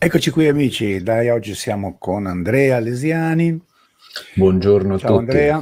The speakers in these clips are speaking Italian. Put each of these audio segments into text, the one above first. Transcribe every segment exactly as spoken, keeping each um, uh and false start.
Eccoci qui amici, dai, oggi siamo con Andrea Lesiani. Buongiorno a Ciao tutti. Andrea.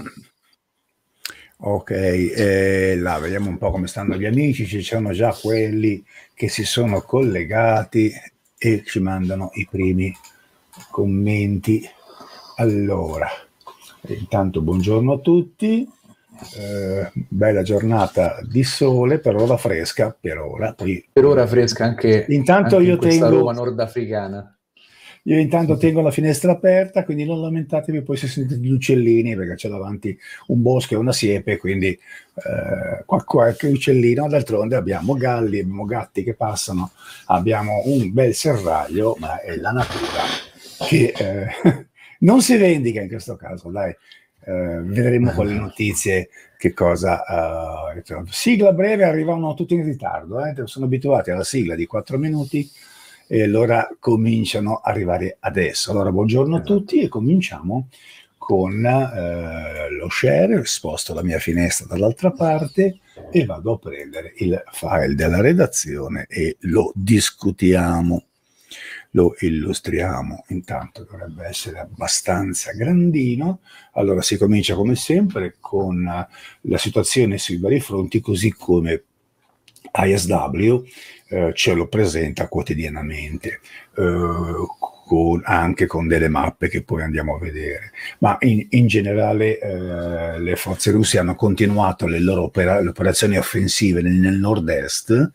Ok, eh, là vediamo un po' come stanno gli amici, ci sono già quelli che si sono collegati e ci mandano i primi commenti. Allora, intanto buongiorno a tutti. Eh, bella giornata di sole, per ora fresca, per ora. Poi, Per ora fresca anche, intanto anche in io questa tengo, Roma nordafricana. io intanto tengo la finestra aperta, quindi non lamentatevi poi se sentite gli uccellini, perché c'è davanti un bosco e una siepe, quindi eh, qual- qualche uccellino. D'altronde abbiamo galli, abbiamo gatti che passano, abbiamo un bel serraglio, ma è la natura che eh, non si vendica in questo caso, dai. Eh, vedremo con le notizie che cosa. eh, sigla breve, arrivano tutti in ritardo, eh, sono abituati alla sigla di quattro minuti e allora cominciano a arrivare adesso. Allora, buongiorno a tutti e cominciamo con eh, lo share. Sposto la mia finestra dall'altra parte e vado a prendere il file della redazione e lo discutiamo. Lo illustriamo, intanto dovrebbe essere abbastanza grandino. Allora si comincia come sempre con la situazione sui vari fronti, così come I S W eh, ce lo presenta quotidianamente, eh, con, anche con delle mappe che poi andiamo a vedere. Ma in, in generale eh, le forze russe hanno continuato le loro opera, le operazioni offensive nel, nel nord-est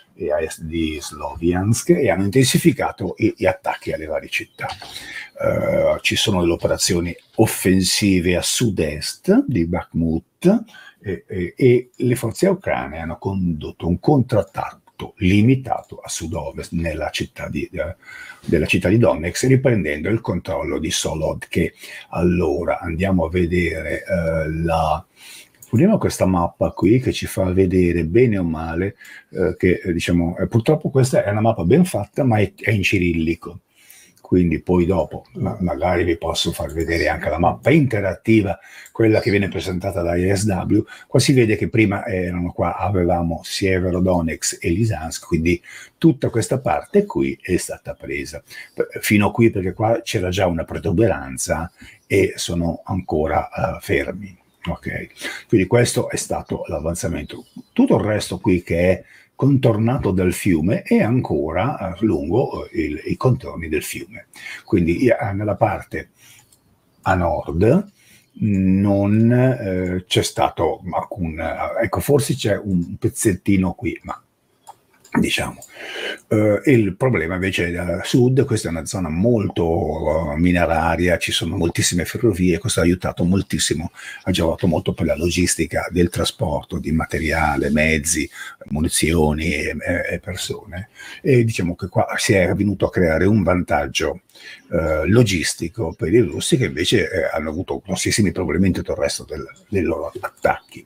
di Sloviansk e hanno intensificato gli attacchi alle varie città. Uh, ci sono delle operazioni offensive a sud-est di Bakhmut e, e, e le forze ucraine hanno condotto un contrattacco limitato a sud-ovest nella città di, uh, della città di Donetsk, riprendendo il controllo di Solodke. Allora andiamo a vedere uh, la Vediamo questa mappa qui che ci fa vedere bene o male eh, che eh, diciamo eh, purtroppo questa è una mappa ben fatta, ma è, è in cirillico, quindi poi dopo ma, magari vi posso far vedere anche la mappa interattiva, quella che viene presentata da I S W. Qua si vede che prima erano qua, avevamo Sieverodonetsk e Lysansk, quindi tutta questa parte qui è stata presa fino a qui, perché qua c'era già una protuberanza e sono ancora uh, fermi. Ok, quindi questo è stato l'avanzamento. Tutto il resto qui che è contornato dal fiume è ancora uh, lungo uh, il, i contorni del fiume. Quindi uh, nella parte a nord non uh, c'è stato alcun, uh, ecco, forse c'è un pezzettino qui, ma diciamo. Uh, il problema invece è a sud, questa è una zona molto uh, mineraria, ci sono moltissime ferrovie, questo ha aiutato moltissimo, ha giovato molto per la logistica del trasporto di materiale, mezzi, munizioni e, e persone, e diciamo che qua si è venuto a creare un vantaggio uh, logistico per i russi, che invece eh, hanno avuto grossissimi problemi in tutto il resto del, dei loro attacchi.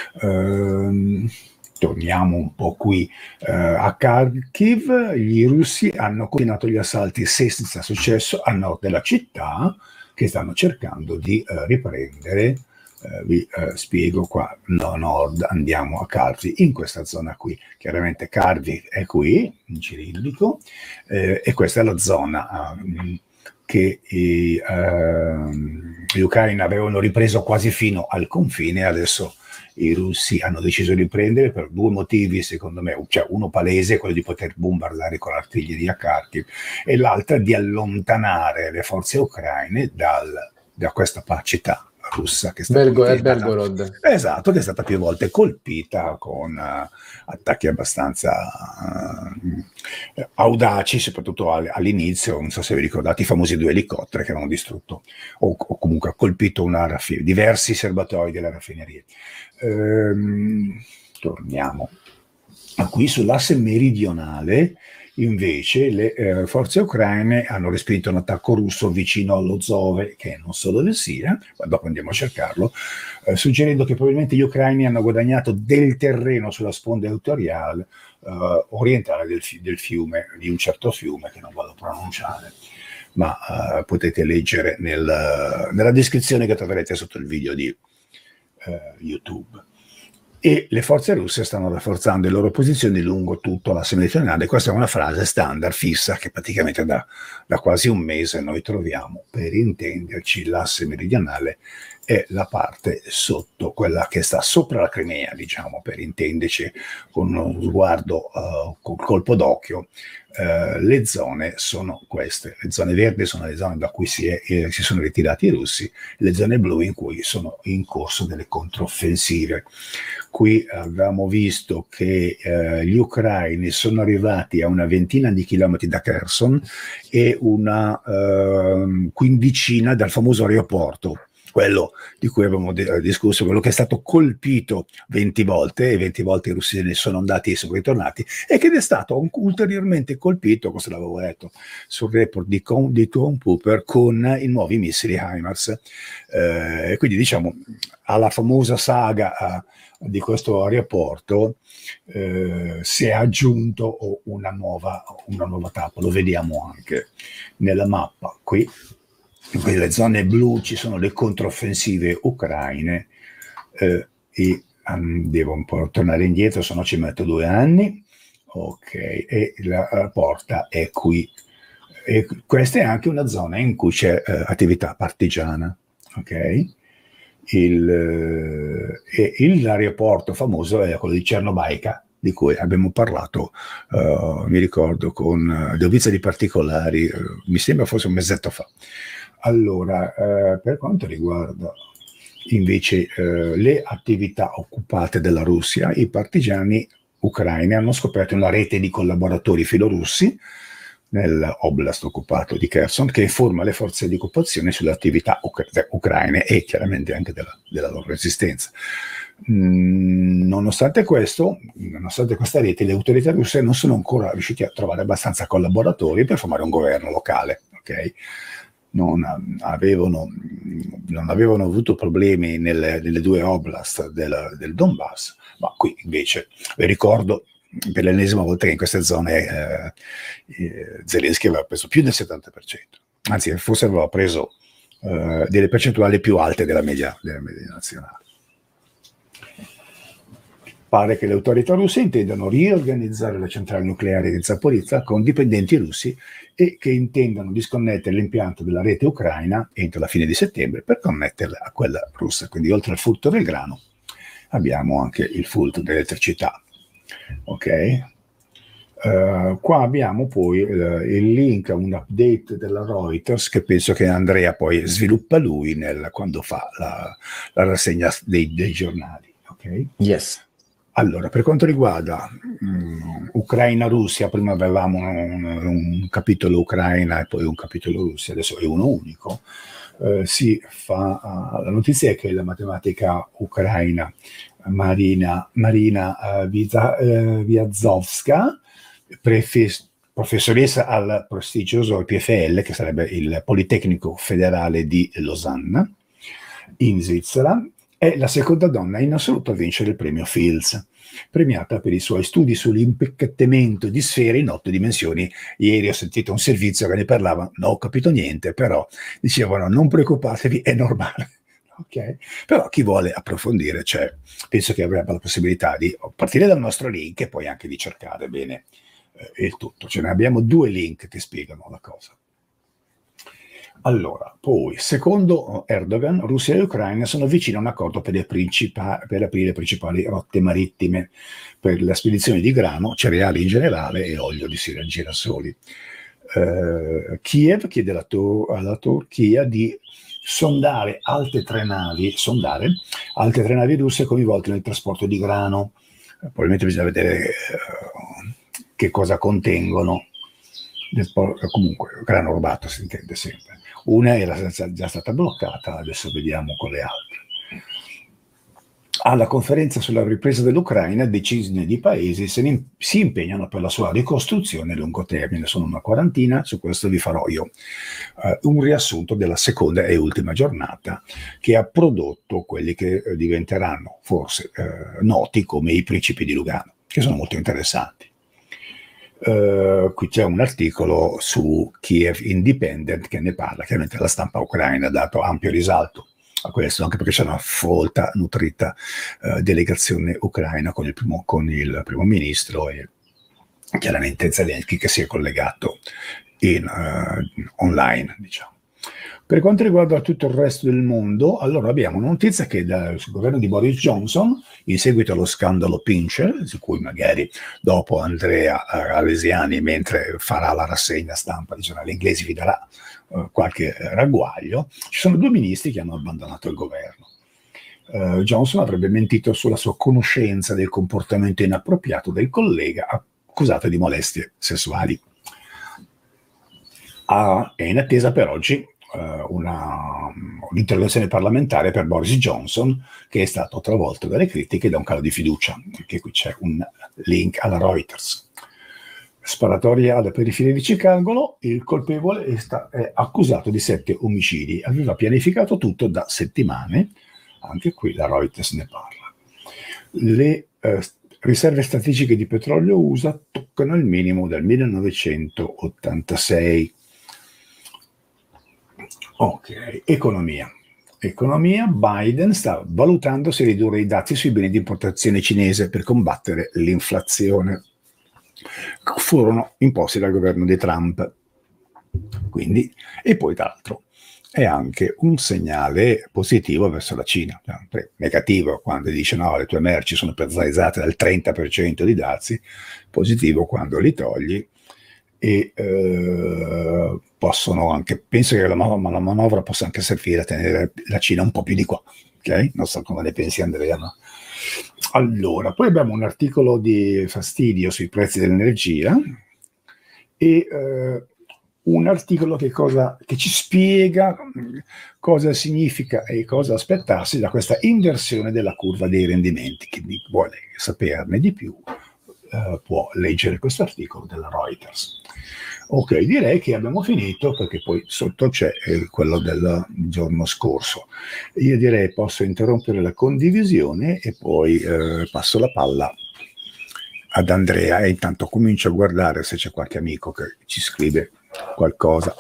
Uh, Torniamo un po' qui eh, a Kharkiv. Gli russi hanno continuato gli assalti senza successo a nord della città, che stanno cercando di eh, riprendere. Eh, vi eh, spiego qua, no, nord, andiamo a Kharkiv, in questa zona qui. Chiaramente Kharkiv è qui, in cirillico, eh, e questa è la zona eh, che i, eh, gli ucraini avevano ripreso quasi fino al confine. Adesso i russi hanno deciso di prendere per due motivi, secondo me, cioè uno palese, quello di poter bombardare con l'artiglieria Kharkiv, e l'altra di allontanare le forze ucraine dal, da questa città russa che, sta Belgo, che è è stata, Belgorod. esatto, che è stata più volte colpita con uh, attacchi abbastanza uh, audaci, soprattutto all, all'inizio. Non so se vi ricordate i famosi due elicotteri che hanno distrutto o, o comunque colpito una raffineria, diversi serbatoi della raffineria. Ehm, torniamo qui sull'asse meridionale. Invece le eh, forze ucraine hanno respinto un attacco russo vicino all'Ozove, che non so dove sia, ma dopo andiamo a cercarlo, eh, suggerendo che probabilmente gli ucraini hanno guadagnato del terreno sulla sponda equatoriale eh, orientale del, fi del fiume, di un certo fiume che non vado a pronunciare, ma eh, potete leggere nel, nella descrizione che troverete sotto il video di eh, YouTube. e le forze russe stanno rafforzando le loro posizioni lungo tutto l'asse meridionale. Questa è una frase standard fissa che praticamente da, da quasi un mese noi troviamo. Per intenderci, l'asse meridionale è la parte sotto, quella che sta sopra la Crimea, diciamo, per intenderci, con uno sguardo, uh, col colpo d'occhio. Uh, le zone sono queste, le zone verdi sono le zone da cui si, è, eh, si sono ritirati i russi, le zone blu in cui sono in corso delle controffensive. Qui abbiamo visto che eh, gli ucraini sono arrivati a una ventina di chilometri da Kherson e una eh, quindicina dal famoso aeroporto, quello di cui abbiamo discusso, quello che è stato colpito venti volte, e venti volte i russi se ne sono andati e sono ritornati, e che è stato ulteriormente colpito, questo l'avevo letto sul report di, di Tom Cooper, con i nuovi missili HIMARS. Eh, quindi diciamo alla famosa saga a, di questo aeroporto eh, si è aggiunto una nuova, una nuova tappa, lo vediamo anche nella mappa qui. In quelle zone blu ci sono le controffensive ucraine eh, e um, devo un po' tornare indietro, se no ci metto due anni. Ok, e la, la porta è qui. E questa è anche una zona in cui c'è eh, attività partigiana. Ok, il, eh, il, l'aeroporto famoso è quello di Cernobaica, di cui abbiamo parlato, uh, mi ricordo, con uh, due vizi di particolari, uh, mi sembra forse un mesetto fa. Allora, eh, per quanto riguarda invece eh, le attività occupate dalla Russia, i partigiani ucraini hanno scoperto una rete di collaboratori filorussi nell'oblast occupato di Kherson che informa le forze di occupazione sulle attività ucra- ucraine e chiaramente anche della, della loro resistenza. Mm, nonostante questo, nonostante questa rete, le autorità russe non sono ancora riuscite a trovare abbastanza collaboratori per formare un governo locale, ok? Non avevano, non avevano avuto problemi nelle, nelle due oblast del, del Donbass, ma qui invece vi ricordo per l'ennesima volta che in queste zone eh, eh, Zelensky aveva preso più del settanta per cento, anzi forse aveva preso eh, delle percentuali più alte della media, della media nazionale. Pare che le autorità russe intendano riorganizzare la centrale nucleare di Zaporizhzhia con dipendenti russi e che intendano disconnettere l'impianto della rete ucraina entro la fine di settembre per connetterla a quella russa. Quindi oltre al furto del grano abbiamo anche il furto dell'elettricità. Ok? Uh, qua abbiamo poi uh, il link a un update della Reuters che penso che Andrea poi sviluppa lui nel, quando fa la, la rassegna dei, dei giornali. Ok? Yes. Allora, per quanto riguarda um, Ucraina-Russia, prima avevamo un, un capitolo Ucraina e poi un capitolo Russia, adesso è uno unico. Uh, si fa, uh, la notizia è che la matematica ucraina Marina, Marina uh, Viazovska, professoressa al prestigioso P F L, che sarebbe il Politecnico Federale di Losanna, in Svizzera, è la seconda donna in assoluto a vincere il premio Fields, premiata per i suoi studi sull'impacchettamento di sfere in otto dimensioni. Ieri ho sentito un servizio che ne parlava, non ho capito niente, però dicevano non preoccupatevi, è normale. Okay. Però chi vuole approfondire, cioè, penso che avrebbe la possibilità di partire dal nostro link e poi anche di cercare bene eh, il tutto. Ce ne abbiamo due link che spiegano la cosa. Allora, poi, secondo Erdogan, Russia e Ucraina sono vicine a un accordo per, le per aprire le principali rotte marittime per la spedizione di grano, cereali in generale e olio di girasoli. Eh, Kiev chiede alla, alla Turchia di sondare altre tre navi, sondare altre tre navi russe coinvolte nel trasporto di grano. Eh, probabilmente bisogna vedere eh, che cosa contengono. Comunque, grano rubato si intende sempre. Una era già stata bloccata, adesso vediamo con le altre. Alla conferenza sulla ripresa dell'Ucraina, decine di paesi se ne, si impegnano per la sua ricostruzione a lungo termine. Sono una quarantina, su questo vi farò io uh, un riassunto della seconda e ultima giornata che ha prodotto quelli che uh, diventeranno forse uh, noti come i principi di Lugano, che sono molto interessanti. Uh, qui c'è un articolo su Kiev Independent che ne parla, chiaramente la stampa ucraina ha dato ampio risalto a questo, anche perché c'è una folta, nutrita uh, delegazione ucraina con il primo, con il primo ministro e chiaramente Zelensky che si è collegato in, uh, online, diciamo. Per quanto riguarda tutto il resto del mondo, allora abbiamo una notizia che dal governo di Boris Johnson, in seguito allo scandalo Pincher, su cui magari dopo Andrea Alesiani, mentre farà la rassegna stampa di giornali inglesi, vi darà uh, qualche ragguaglio, ci sono due ministri che hanno abbandonato il governo. Uh, Johnson avrebbe mentito sulla sua conoscenza del comportamento inappropriato del collega accusato di molestie sessuali. Ah, è in attesa per oggi Una, un'interrogazione parlamentare per Boris Johnson, che è stato travolto dalle critiche da un calo di fiducia. Anche qui c'è un link alla Reuters. Sparatoria alla periferia di Chicago, il colpevole è, sta, è accusato di sette omicidi, aveva pianificato tutto da settimane, anche qui la Reuters ne parla. Le eh, riserve strategiche di petrolio U S A toccano il minimo dal millenovecentottantasei. Ok, economia. Economia, Biden sta valutando se ridurre i dazi sui beni di importazione cinese per combattere l'inflazione. Furono imposti dal governo di Trump. Quindi, e poi tra l'altro è anche un segnale positivo verso la Cina, negativo quando dice no, le tue merci sono penalizzate dal trenta per cento di dazi, positivo quando li togli. E eh, possono anche, penso che la, man- la manovra possa anche servire a tenere la Cina un po' più di qua, ok? Non so come ne pensi Andrea, no? Allora, poi abbiamo un articolo di fastidio sui prezzi dell'energia e eh, un articolo che, cosa, che ci spiega cosa significa e cosa aspettarsi da questa inversione della curva dei rendimenti. Chi vuole saperne di più eh, può leggere questo articolo della Reuters. Ok, direi che abbiamo finito perché poi sotto c'è eh, quello del giorno scorso. Io direi posso interrompere la condivisione e poi eh, passo la palla ad Andrea e intanto comincio a guardare se c'è qualche amico che ci scrive qualcosa.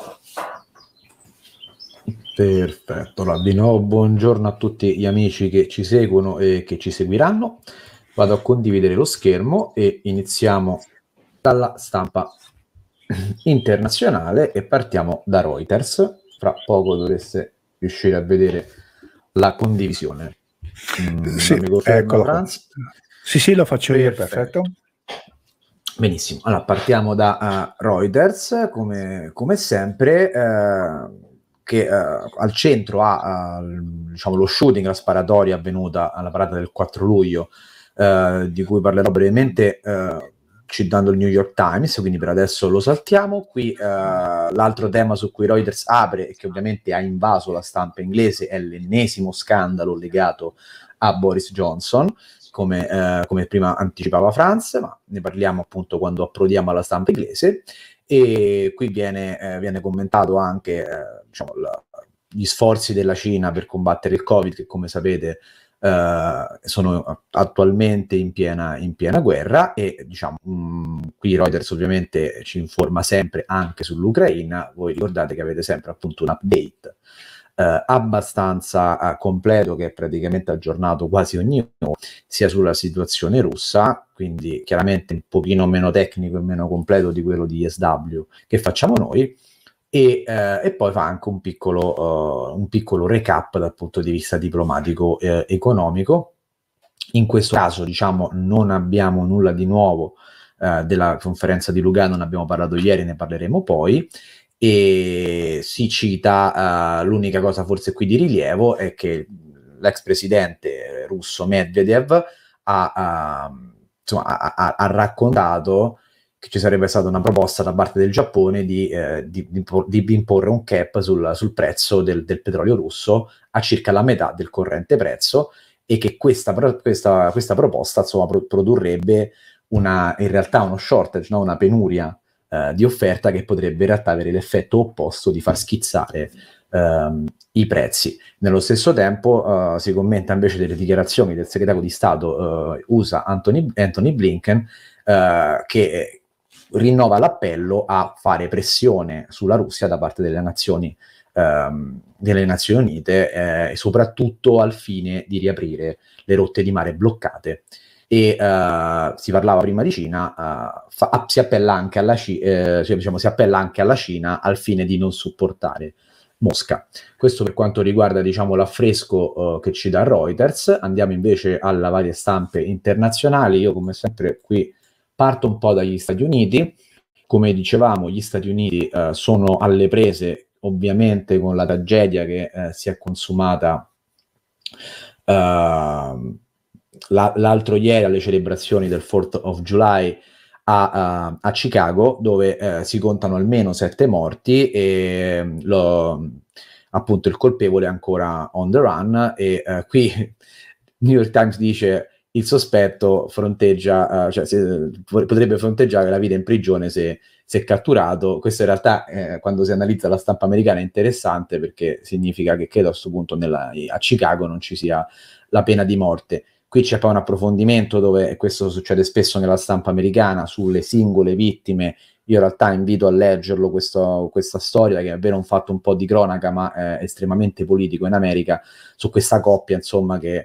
Perfetto, allora, di nuovo buongiorno a tutti gli amici che ci seguono e che ci seguiranno. Vado a condividere lo schermo e iniziamo dalla stampa internazionale e partiamo da Reuters. Fra poco dovreste riuscire a vedere la condivisione. Mm, sì, eccolo. Sì, sì, lo faccio io, perfetto. Benissimo, allora partiamo da uh, Reuters, come, come sempre, uh, che uh, al centro ha uh, diciamo, lo shooting, la sparatoria avvenuta alla parata del quattro luglio, uh, di cui parlerò brevemente uh, citando il New York Times, quindi per adesso lo saltiamo. Qui uh, l'altro tema su cui Reuters apre e che ovviamente ha invaso la stampa inglese è l'ennesimo scandalo legato a Boris Johnson, come, eh, come prima anticipava Franz, ma ne parliamo appunto quando approdiamo alla stampa inglese. E qui viene, eh, viene commentato anche eh, diciamo, la, gli sforzi della Cina per combattere il Covid, che come sapete eh, sono attualmente in piena, in piena guerra, e diciamo mh, qui Reuters ovviamente ci informa sempre anche sull'Ucraina. Voi ricordate che avete sempre appunto un update Uh, abbastanza uh, completo, che è praticamente aggiornato quasi ogni ora, sia sulla situazione russa, quindi chiaramente un pochino meno tecnico e meno completo di quello di S W che facciamo noi, e, uh, e poi fa anche un piccolo, uh, un piccolo recap dal punto di vista diplomatico e economico. In questo caso diciamo non abbiamo nulla di nuovo uh, della conferenza di Lugano, ne abbiamo parlato ieri, ne parleremo poi. E si cita uh, l'unica cosa forse qui di rilievo è che l'ex presidente russo Medvedev ha, uh, insomma, ha, ha raccontato che ci sarebbe stata una proposta da parte del Giappone di, eh, di, di imporre un cap sul, sul prezzo del, del petrolio russo a circa la metà del corrente prezzo, e che questa, questa, questa proposta insomma, pro- produrrebbe una, in realtà uno shortage, no? Una penuria Uh, di offerta che potrebbe in realtà avere l'effetto opposto di far schizzare uh, i prezzi. Nello stesso tempo uh, si commenta invece delle dichiarazioni del segretario di Stato uh, U S A Anthony, Anthony Blinken, uh, che rinnova l'appello a fare pressione sulla Russia da parte delle nazioni ehm, delle Nazioni Unite, eh, e soprattutto al fine di riaprire le rotte di mare bloccate. E uh, si parlava prima di Cina, uh, fa, si appella anche alla Cina, eh, cioè, diciamo, si appella anche alla Cina al fine di non supportare Mosca. Questo per quanto riguarda, diciamo, l'affresco uh, che ci dà Reuters. Andiamo invece alle varie stampe internazionali. Io, come sempre, qui parto un po' dagli Stati Uniti. Come dicevamo, gli Stati Uniti uh, sono alle prese, ovviamente, con la tragedia che uh, si è consumata uh, l'altro ieri alle celebrazioni del fourth of July a, a, a Chicago, dove eh, si contano almeno sette morti e lo, appunto il colpevole è ancora on the run. E eh, qui New York Times dice il sospetto fronteggia, uh, cioè se, potrebbe fronteggiare la vita in prigione se, se catturato. Questo in realtà eh, quando si analizza la stampa americana è interessante, perché significa che credo a questo punto nella, a Chicago non ci sia la pena di morte. Qui c'è poi un approfondimento dove, e questo succede spesso nella stampa americana, sulle singole vittime. Io in realtà invito a leggerlo questo, questa storia, che è davvero un fatto un po' di cronaca, ma è estremamente politico in America, su questa coppia, insomma, che,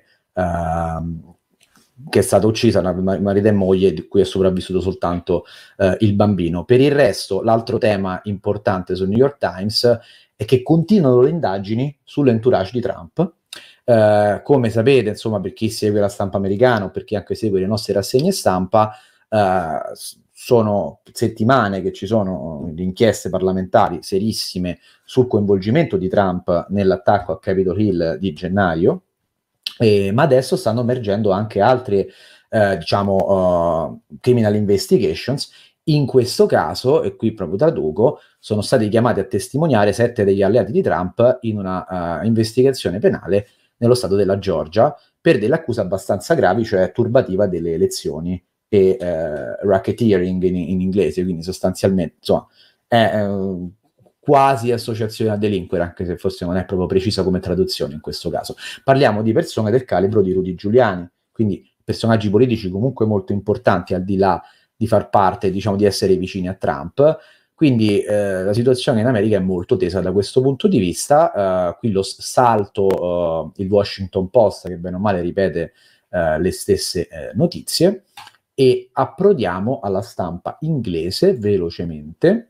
uh, che è stata uccisa, marito e moglie, di cui è sopravvissuto soltanto uh, il bambino. Per il resto, l'altro tema importante sul New York Times è che continuano le indagini sull'entourage di Trump. Uh, come sapete, insomma, per chi segue la stampa americana o per chi anche segue le nostre rassegne stampa, uh, sono settimane che ci sono le inchieste parlamentari serissime sul coinvolgimento di Trump nell'attacco a Capitol Hill di gennaio, e, ma adesso stanno emergendo anche altre, uh, diciamo, uh, criminal investigations. In questo caso, e qui proprio traduco, sono stati chiamati a testimoniare sette degli alleati di Trump in una uh, investigazione penale nello stato della Georgia per delle accuse abbastanza gravi, cioè turbativa delle elezioni e eh, racketeering in, in inglese, quindi sostanzialmente, insomma, è eh, quasi associazione a delinquere, anche se forse non è proprio precisa come traduzione in questo caso. Parliamo di persone del calibro di Rudy Giuliani, quindi personaggi politici comunque molto importanti, al di là di far parte, diciamo, di essere vicini a Trump. Quindi eh, la situazione in America è molto tesa da questo punto di vista. Uh, qui lo salto, uh, il Washington Post, che bene o male ripete uh, le stesse uh, notizie, e approdiamo alla stampa inglese velocemente.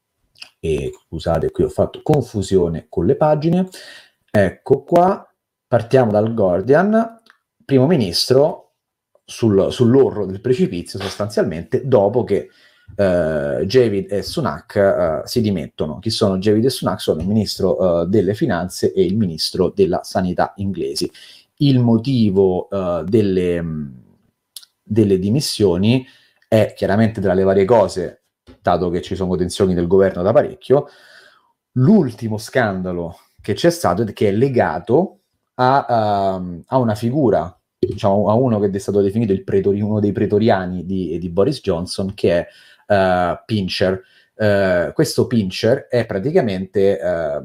E scusate, qui ho fatto confusione con le pagine. Ecco qua, partiamo dal Guardian. Primo ministro sul, sull'orlo del precipizio, sostanzialmente, dopo che Uh, Javid e Sunak uh, si dimettono. Chi sono Javid e Sunak? Sono il ministro uh, delle finanze e il ministro della sanità inglesi. Il motivo uh, delle, mh, delle dimissioni è chiaramente, tra le varie cose, dato che ci sono tensioni del governo da parecchio, l'ultimo scandalo che c'è stato, che è legato a, uh, a una figura, diciamo, a uno che è stato definito il pretori, uno dei pretoriani di, di Boris Johnson, che è Uh, Pincher. Uh, questo Pincher è praticamente,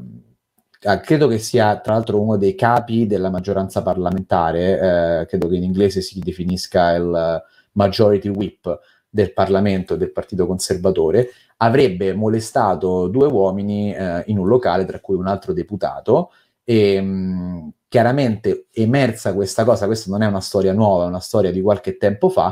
uh, credo che sia tra l'altro uno dei capi della maggioranza parlamentare, uh, credo che in inglese si definisca il majority whip del Parlamento del Partito Conservatore. Avrebbe molestato due uomini uh, in un locale, tra cui un altro deputato, e um, chiaramente emersa questa cosa. Questa non è una storia nuova, è una storia di qualche tempo fa.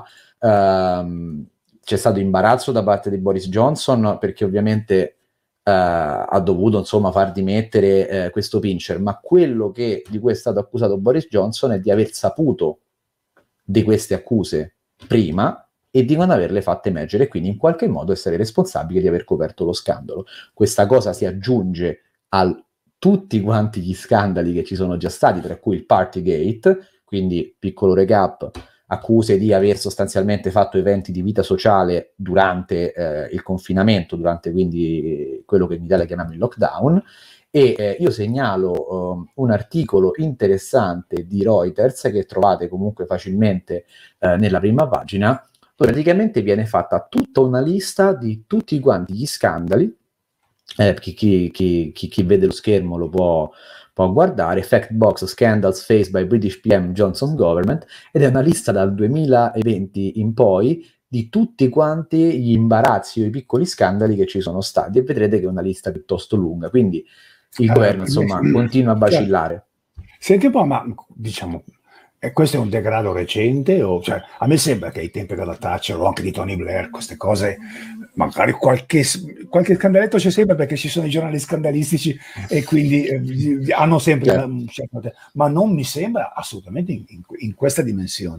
Uh, c'è stato imbarazzo da parte di Boris Johnson, perché ovviamente uh, ha dovuto, insomma, far dimettere uh, questo Pincher, ma quello che, di cui è stato accusato Boris Johnson è di aver saputo di queste accuse prima e di non averle fatte emergere, e quindi in qualche modo essere responsabile di aver coperto lo scandalo. Questa cosa si aggiunge a tutti quanti gli scandali che ci sono già stati, tra cui il Partygate, quindi, piccolo recap, accuse di aver sostanzialmente fatto eventi di vita sociale durante eh, il confinamento, durante quindi quello che in Italia chiamiamo il lockdown. E eh, io segnalo um, un articolo interessante di Reuters, che trovate comunque facilmente eh, nella prima pagina, dove praticamente viene fatta tutta una lista di tutti quanti gli scandali. Eh, chi, chi, chi, chi, chi vede lo schermo lo può può guardare, Fact Box Scandals Faced by British P M Johnson's Government, ed è una lista dal duemilaventi in poi di tutti quanti gli imbarazzi o i piccoli scandali che ci sono stati, e vedrete che è una lista piuttosto lunga. Quindi il governo, uh, insomma, eh, continua a vacillare. Senti un po', ma diciamo, eh, questo è un degrado recente? O, cioè, a me sembra che ai tempi della Thatcher o anche di Tony Blair, queste cose, magari qualche, qualche scandaletto c'è sempre perché ci sono i giornali scandalistici e quindi eh, hanno sempre yeah. un certo, ma non mi sembra assolutamente in, in, in questa dimensione.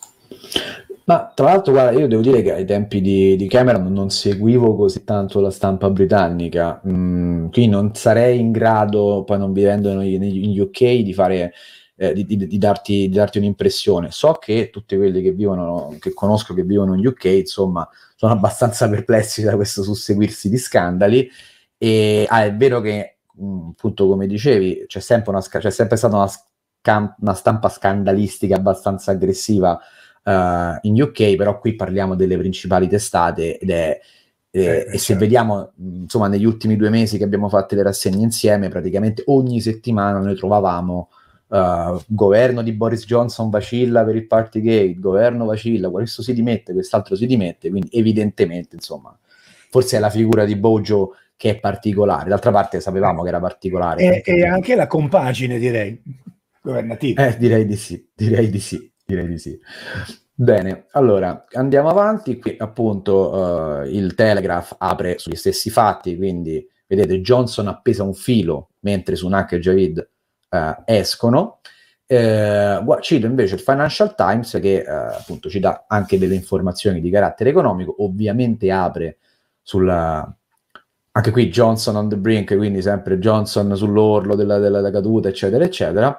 Ma tra l'altro, guarda, io devo dire che ai tempi di, di Cameron non seguivo così tanto la stampa britannica, mm, quindi non sarei in grado, poi non vivendo in, in U K, di fare eh, di, di, di, darti, di darti un'impressione. So che tutti quelli che vivono, che conosco che vivono in U K, insomma, sono abbastanza perplessi da questo susseguirsi di scandali. E ah, è vero che, mh, appunto, come dicevi, c'è sempre, una, c'è sempre stata una, scam- una stampa scandalistica abbastanza aggressiva Uh, in U K, però qui parliamo delle principali testate ed è, eh, eh, e certo. Se vediamo insomma negli ultimi due mesi che abbiamo fatto le rassegne insieme, praticamente ogni settimana noi trovavamo uh, governo di Boris Johnson vacilla per il Partygate, governo vacilla, questo si dimette, quest'altro si dimette, quindi evidentemente insomma forse è la figura di Bojo che è particolare, d'altra parte sapevamo eh, che era particolare e anche, e anche la compagine, direi governativa. Eh, direi di sì, direi di sì direi di sì. Bene, allora andiamo avanti. Qui appunto uh, il Telegraph apre sugli stessi fatti, quindi vedete Johnson appesa un filo mentre Sunak e Javid uh, escono. Uh, cito invece il Financial Times che uh, appunto ci dà anche delle informazioni di carattere economico, ovviamente apre sulla anche qui Johnson on the brink, quindi sempre Johnson sull'orlo della, della, della caduta, eccetera eccetera.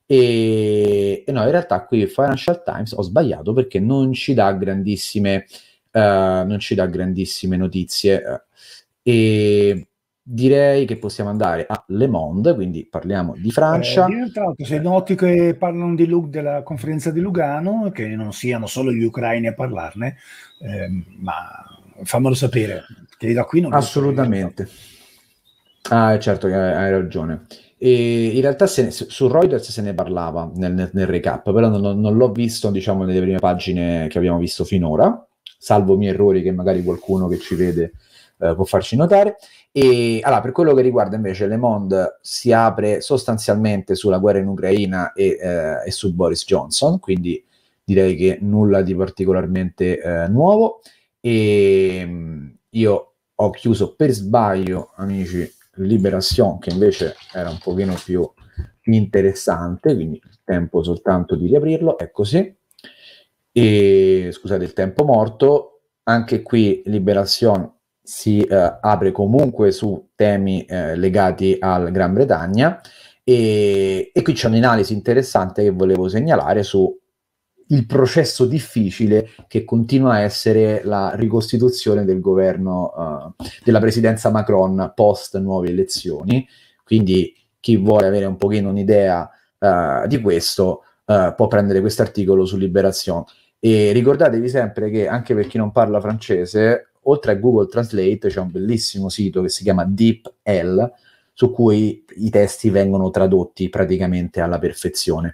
E, e no, in realtà qui il Financial Times ho sbagliato perché non ci dà grandissime uh, non ci dà grandissime notizie uh, e direi che possiamo andare a Le Monde, quindi parliamo di Francia. Eh, tra l'altro, se noti che parlano di Lug, della conferenza di Lugano, che non siano solo gli ucraini a parlarne, eh, ma fammelo sapere, che da qui non assolutamente. Ah, certo che hai, hai ragione. E in realtà se ne, su Reuters se ne parlava nel, nel, nel recap, però non, non l'ho visto, diciamo, nelle prime pagine che abbiamo visto finora, salvo i miei errori che magari qualcuno che ci vede eh, può farci notare. E allora, per quello che riguarda invece Le Monde, si apre sostanzialmente sulla guerra in Ucraina e, eh, e su Boris Johnson, quindi direi che nulla di particolarmente eh, nuovo. E mh, io ho chiuso per sbaglio, amici, Libération, che invece era un pochino più interessante, quindi il tempo soltanto di riaprirlo, è così. E scusate il tempo morto, anche qui Libération si eh, apre comunque su temi eh, legati al Gran Bretagna e, e qui c'è un'analisi interessante che volevo segnalare su il processo difficile che continua a essere la ricostituzione del governo, uh, della presidenza Macron post nuove elezioni. Quindi chi vuole avere un pochino un'idea uh, di questo uh, può prendere questo articolo su Libération. E ricordatevi sempre che anche per chi non parla francese, oltre a Google Translate c'è un bellissimo sito che si chiama DeepL, su cui i testi vengono tradotti praticamente alla perfezione.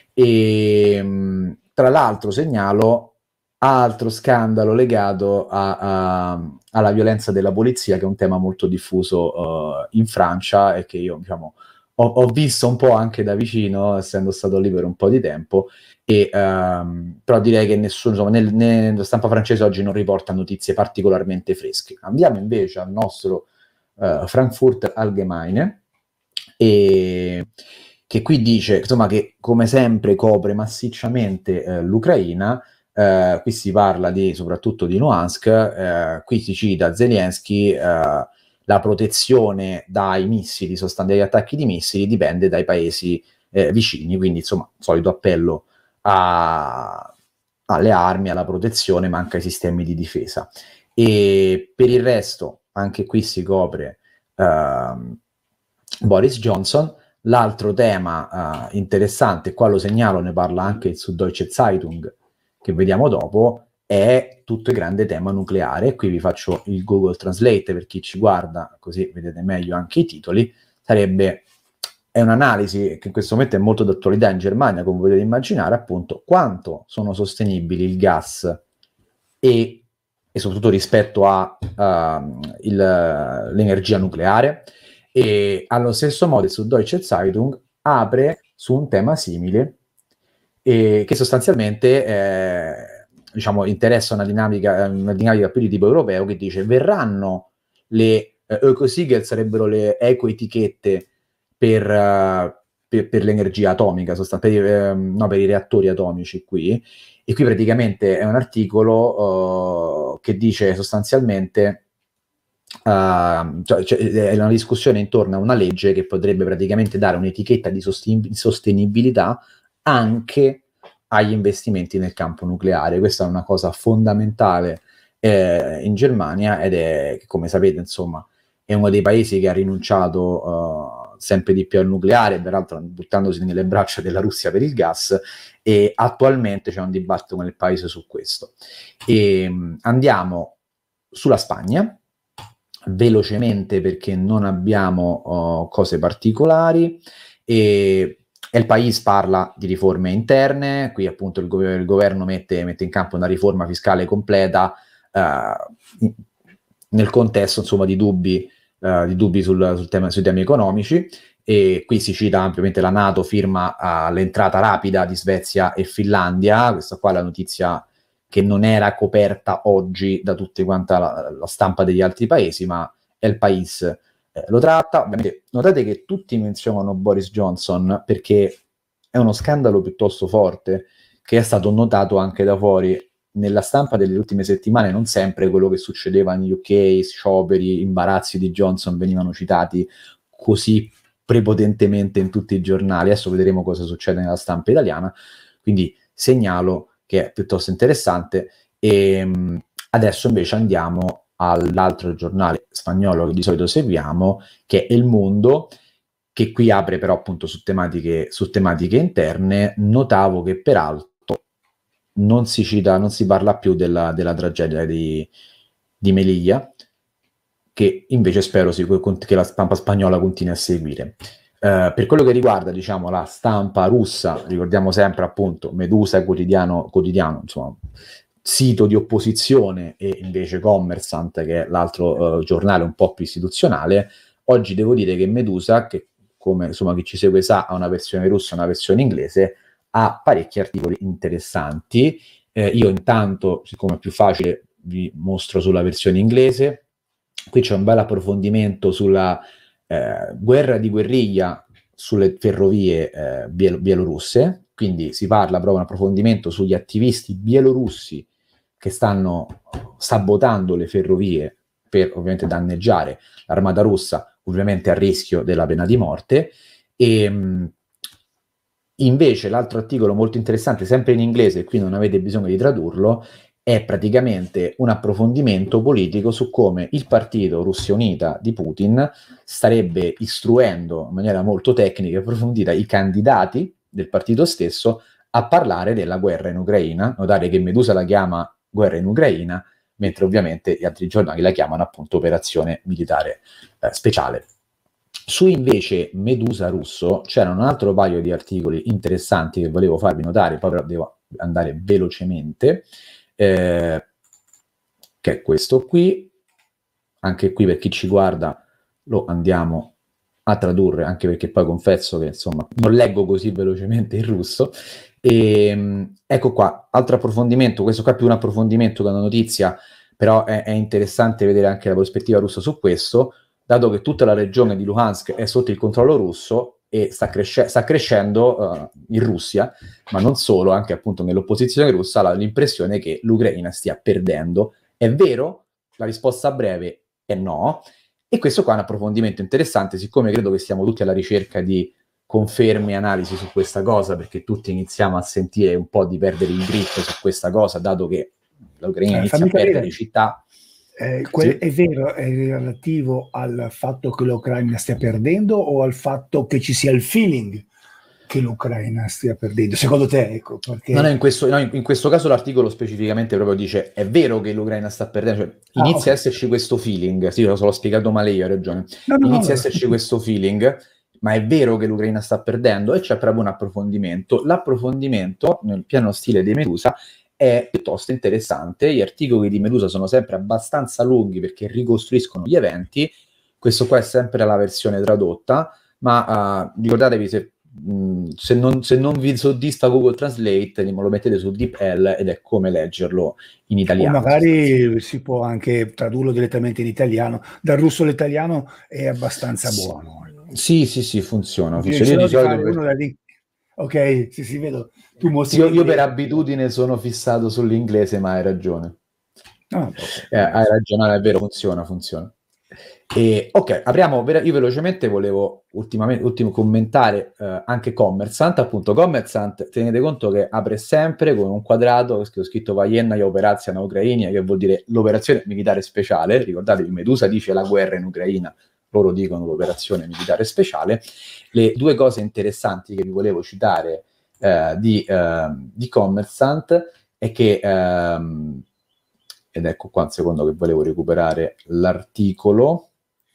E tra l'altro segnalo altro scandalo legato a, a, alla violenza della polizia, che è un tema molto diffuso uh, in Francia e che io diciamo ho, ho visto un po' anche da vicino, essendo stato lì per un po' di tempo, e, um, però direi che nessuno, insomma, nel, nella stampa francese oggi non riporta notizie particolarmente fresche. Andiamo invece al nostro uh, Frankfurter Allgemeine, e che qui dice insomma che come sempre copre massicciamente eh, l'Ucraina. Eh, qui si parla di, soprattutto di Luhansk, eh, qui si cita Zelensky, eh, la protezione dai missili, sostanzialmente dagli attacchi di missili dipende dai paesi eh, vicini, quindi insomma solito appello a, alle armi, alla protezione, ma anche ai sistemi di difesa. E per il resto anche qui si copre eh, Boris Johnson. L'altro tema uh, interessante, qua lo segnalo, ne parla anche su Deutsche Zeitung, che vediamo dopo, è tutto il grande tema nucleare. Qui vi faccio il Google Translate per chi ci guarda, così vedete meglio anche i titoli. Sarebbe, è un'analisi che in questo momento è molto d'attualità in Germania, come potete immaginare, appunto, quanto sono sostenibili il gas e, e soprattutto rispetto a uh, il, l'energia nucleare. E allo stesso modo su Deutsche Zeitung apre su un tema simile, e che sostanzialmente eh, diciamo interessa una dinamica, una dinamica più di tipo europeo, che dice: verranno le eh, Ökosiegel, sarebbero le ecoetichette per, uh, per, per l'energia atomica, sostan- per, eh, no, per i reattori atomici qui. E qui praticamente è un articolo uh, che dice sostanzialmente Uh, cioè, cioè, è una discussione intorno a una legge che potrebbe praticamente dare un'etichetta di sosten- sostenibilità anche agli investimenti nel campo nucleare. Questa è una cosa fondamentale eh, in Germania, ed è, come sapete, insomma, è uno dei paesi che ha rinunciato uh, sempre di più al nucleare, peraltro buttandosi nelle braccia della Russia per il gas, e attualmente c'è un dibattito nel paese su questo. E, um, andiamo sulla Spagna velocemente, perché non abbiamo uh, cose particolari, e El País parla di riforme interne. Qui appunto il, go- il governo mette, mette in campo una riforma fiscale completa uh, nel contesto, insomma, di dubbi, uh, di dubbi sul, sul tema, sui temi economici. E qui si cita ampiamente la NATO, firma uh, l'entrata rapida di Svezia e Finlandia. Questa qua è la notizia che non era coperta oggi da tutta quanta la, la stampa degli altri paesi, ma El País eh, lo tratta. Ovviamente, notate che tutti menzionano Boris Johnson, perché è uno scandalo piuttosto forte, che è stato notato anche da fuori. Nella stampa delle ultime settimane non sempre quello che succedeva in U K, scioperi, imbarazzi di Johnson, venivano citati così prepotentemente in tutti i giornali. Adesso vedremo cosa succede nella stampa italiana, quindi segnalo che è piuttosto interessante. E mh, adesso invece andiamo all'altro giornale spagnolo che di solito seguiamo, che è Il Mundo, che qui apre però appunto su tematiche, su tematiche interne. Notavo che peraltro non si cita, non si parla più della, della tragedia di, di Melilla, che invece spero si, che la stampa spagnola continui a seguire. Uh, per quello che riguarda, diciamo, la stampa russa, ricordiamo sempre appunto Medusa, quotidiano, quotidiano insomma, sito di opposizione, e invece Kommersant, che è l'altro uh, giornale un po' più istituzionale. Oggi devo dire che Medusa, che come insomma chi ci segue sa, ha una versione russa e una versione inglese, ha parecchi articoli interessanti. Eh, io intanto, siccome è più facile, vi mostro sulla versione inglese. Qui c'è un bel approfondimento sulla Eh, guerra di guerriglia sulle ferrovie eh, biel- bielorusse. Quindi si parla proprio un approfondimento sugli attivisti bielorussi che stanno sabotando le ferrovie per ovviamente danneggiare l'armata russa, ovviamente a rischio della pena di morte. E mh, invece l'altro articolo molto interessante, sempre in inglese, qui non avete bisogno di tradurlo, è praticamente un approfondimento politico su come il partito Russia Unita di Putin starebbe istruendo in maniera molto tecnica e approfondita i candidati del partito stesso a parlare della guerra in Ucraina. Notare che Medusa la chiama guerra in Ucraina, mentre ovviamente gli altri giornali la chiamano appunto operazione militare eh, speciale. Su invece Medusa russo c'era un altro paio di articoli interessanti che volevo farvi notare, poi però devo andare velocemente. Eh, che è questo qui. Anche qui, per chi ci guarda, lo andiamo a tradurre, anche perché poi confesso che insomma non leggo così velocemente il russo. E ecco qua, altro approfondimento. Questo qua è più un approfondimento che una notizia, però è, è interessante vedere anche la prospettiva russa su questo, dato che tutta la regione di Luhansk è sotto il controllo russo e sta, cresce- sta crescendo uh, in Russia, ma non solo, anche appunto nell'opposizione russa ha l'impressione che l'Ucraina stia perdendo. È vero? La risposta breve è no. E questo qua è un approfondimento interessante, siccome credo che siamo tutti alla ricerca di conferme e analisi su questa cosa, perché tutti iniziamo a sentire un po' di perdere il grip su questa cosa, dato che l'Ucraina eh, inizia a perdere capire. città. Eh, quel, sì. È vero, è relativo al fatto che l'Ucraina stia perdendo o al fatto che ci sia il feeling che l'Ucraina stia perdendo? Secondo te, ecco, perché... No, no, in questo, no, in questo caso l'articolo specificamente proprio dice è vero che l'Ucraina sta perdendo, cioè, inizia ah, okay. a esserci questo feeling, sì, lo so, l'ho spiegato male io, hai ragione, no, no, inizia no, a esserci no. questo feeling, ma è vero che l'Ucraina sta perdendo, e c'è proprio un approfondimento. L'approfondimento, nel pieno stile di Medusa, è piuttosto interessante. Gli articoli di Medusa sono sempre abbastanza lunghi perché ricostruiscono gli eventi. questo qua è sempre la versione tradotta, ma uh, ricordatevi se, mh, se, non, se non vi soddisfa Google Translate, lo mettete su DeepL ed è come leggerlo in italiano. O magari si può anche tradurlo direttamente in italiano, dal russo all'italiano è abbastanza sì, buono. Sì, sì, sì, funziona. funziona. Io Io di solito fare per... uno da lì. Ok, sì, sì, vedo. Tu mostri sì, io, io per abitudine sono fissato sull'inglese, ma hai ragione. Ah, eh, hai ragione, è vero, funziona, funziona. E, ok, apriamo, io velocemente volevo ultimamente, ultimo commentare eh, anche Commerzant, appunto Commerzant, tenete conto che apre sempre con un quadrato che ho scritto Военная операция на Ucraina, che vuol dire l'operazione militare speciale, ricordatevi Medusa dice la guerra in Ucraina, loro dicono l'operazione militare speciale. Le due cose interessanti che vi volevo citare eh, di, eh, di Commerzant è che ehm, ed ecco qua un secondo che volevo recuperare l'articolo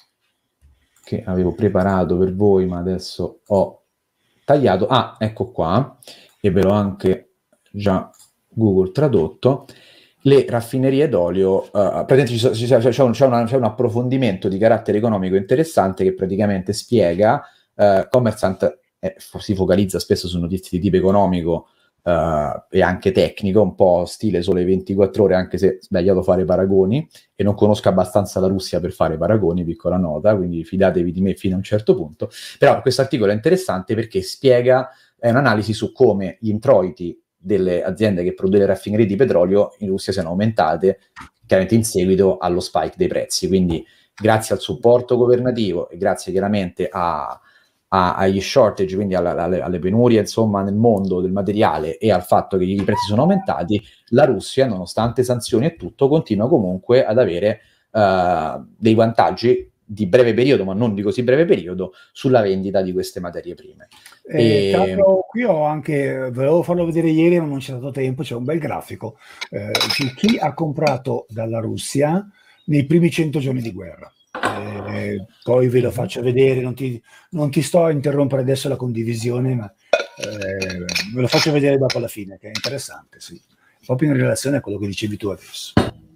che avevo preparato per voi, ma adesso ho tagliato. Ah, ecco qua, e ve l'ho anche già Google tradotto. Le raffinerie d'olio, uh, praticamente c'è, c'è, c'è, un, c'è, una, c'è un approfondimento di carattere economico interessante che praticamente spiega, uh, Commerzant eh, si focalizza spesso su notizie di tipo economico uh, e anche tecnico, un po' stile Sole ventiquattro ore, anche se è sbagliato fare paragoni, e non conosco abbastanza la Russia per fare paragoni, piccola nota, quindi fidatevi di me fino a un certo punto. Però questo articolo è interessante perché spiega, è un'analisi su come gli introiti delle aziende che producono le raffinerie di petrolio in Russia siano aumentate, chiaramente in seguito allo spike dei prezzi. Quindi grazie al supporto governativo e grazie chiaramente a, a, agli shortage, quindi alla, alle, alle penurie insomma nel mondo del materiale e al fatto che i prezzi sono aumentati, la Russia, nonostante sanzioni e tutto, continua comunque ad avere uh, dei vantaggi di breve periodo, ma non di così breve periodo, sulla vendita di queste materie prime. Eh, e... Capo, qui ho anche, volevo farlo vedere ieri, ma non c'è stato tempo, c'è un bel grafico eh, su chi ha comprato dalla Russia nei primi cento giorni di guerra. Eh, poi ve lo faccio vedere, non ti, non ti sto a interrompere adesso la condivisione, ma eh, ve lo faccio vedere dopo alla fine, che è interessante, sì. Proprio in relazione a quello che dicevi tu adesso.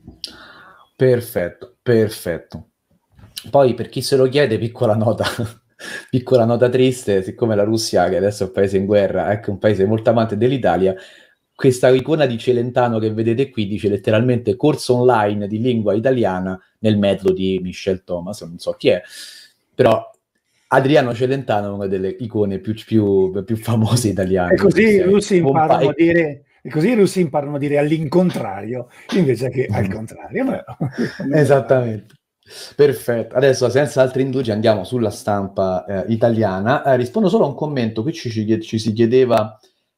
Perfetto, perfetto. Poi per chi se lo chiede, piccola nota, piccola nota triste, siccome la Russia, che adesso è un paese in guerra, è anche un paese molto amante dell'Italia, questa icona di Celentano che vedete qui dice letteralmente corso online di lingua italiana nel metodo di Michel Thomas, non so chi è, però Adriano Celentano è una delle icone più, più, più famose italiane. E così i russi imparano a dire... E così i russi imparano a dire all'incontrario invece che al contrario. Esattamente. Perfetto. Adesso, senza altri indugi, andiamo sulla stampa eh, italiana. Eh, rispondo solo a un commento. Qui ci, ci, ci si chiedeva...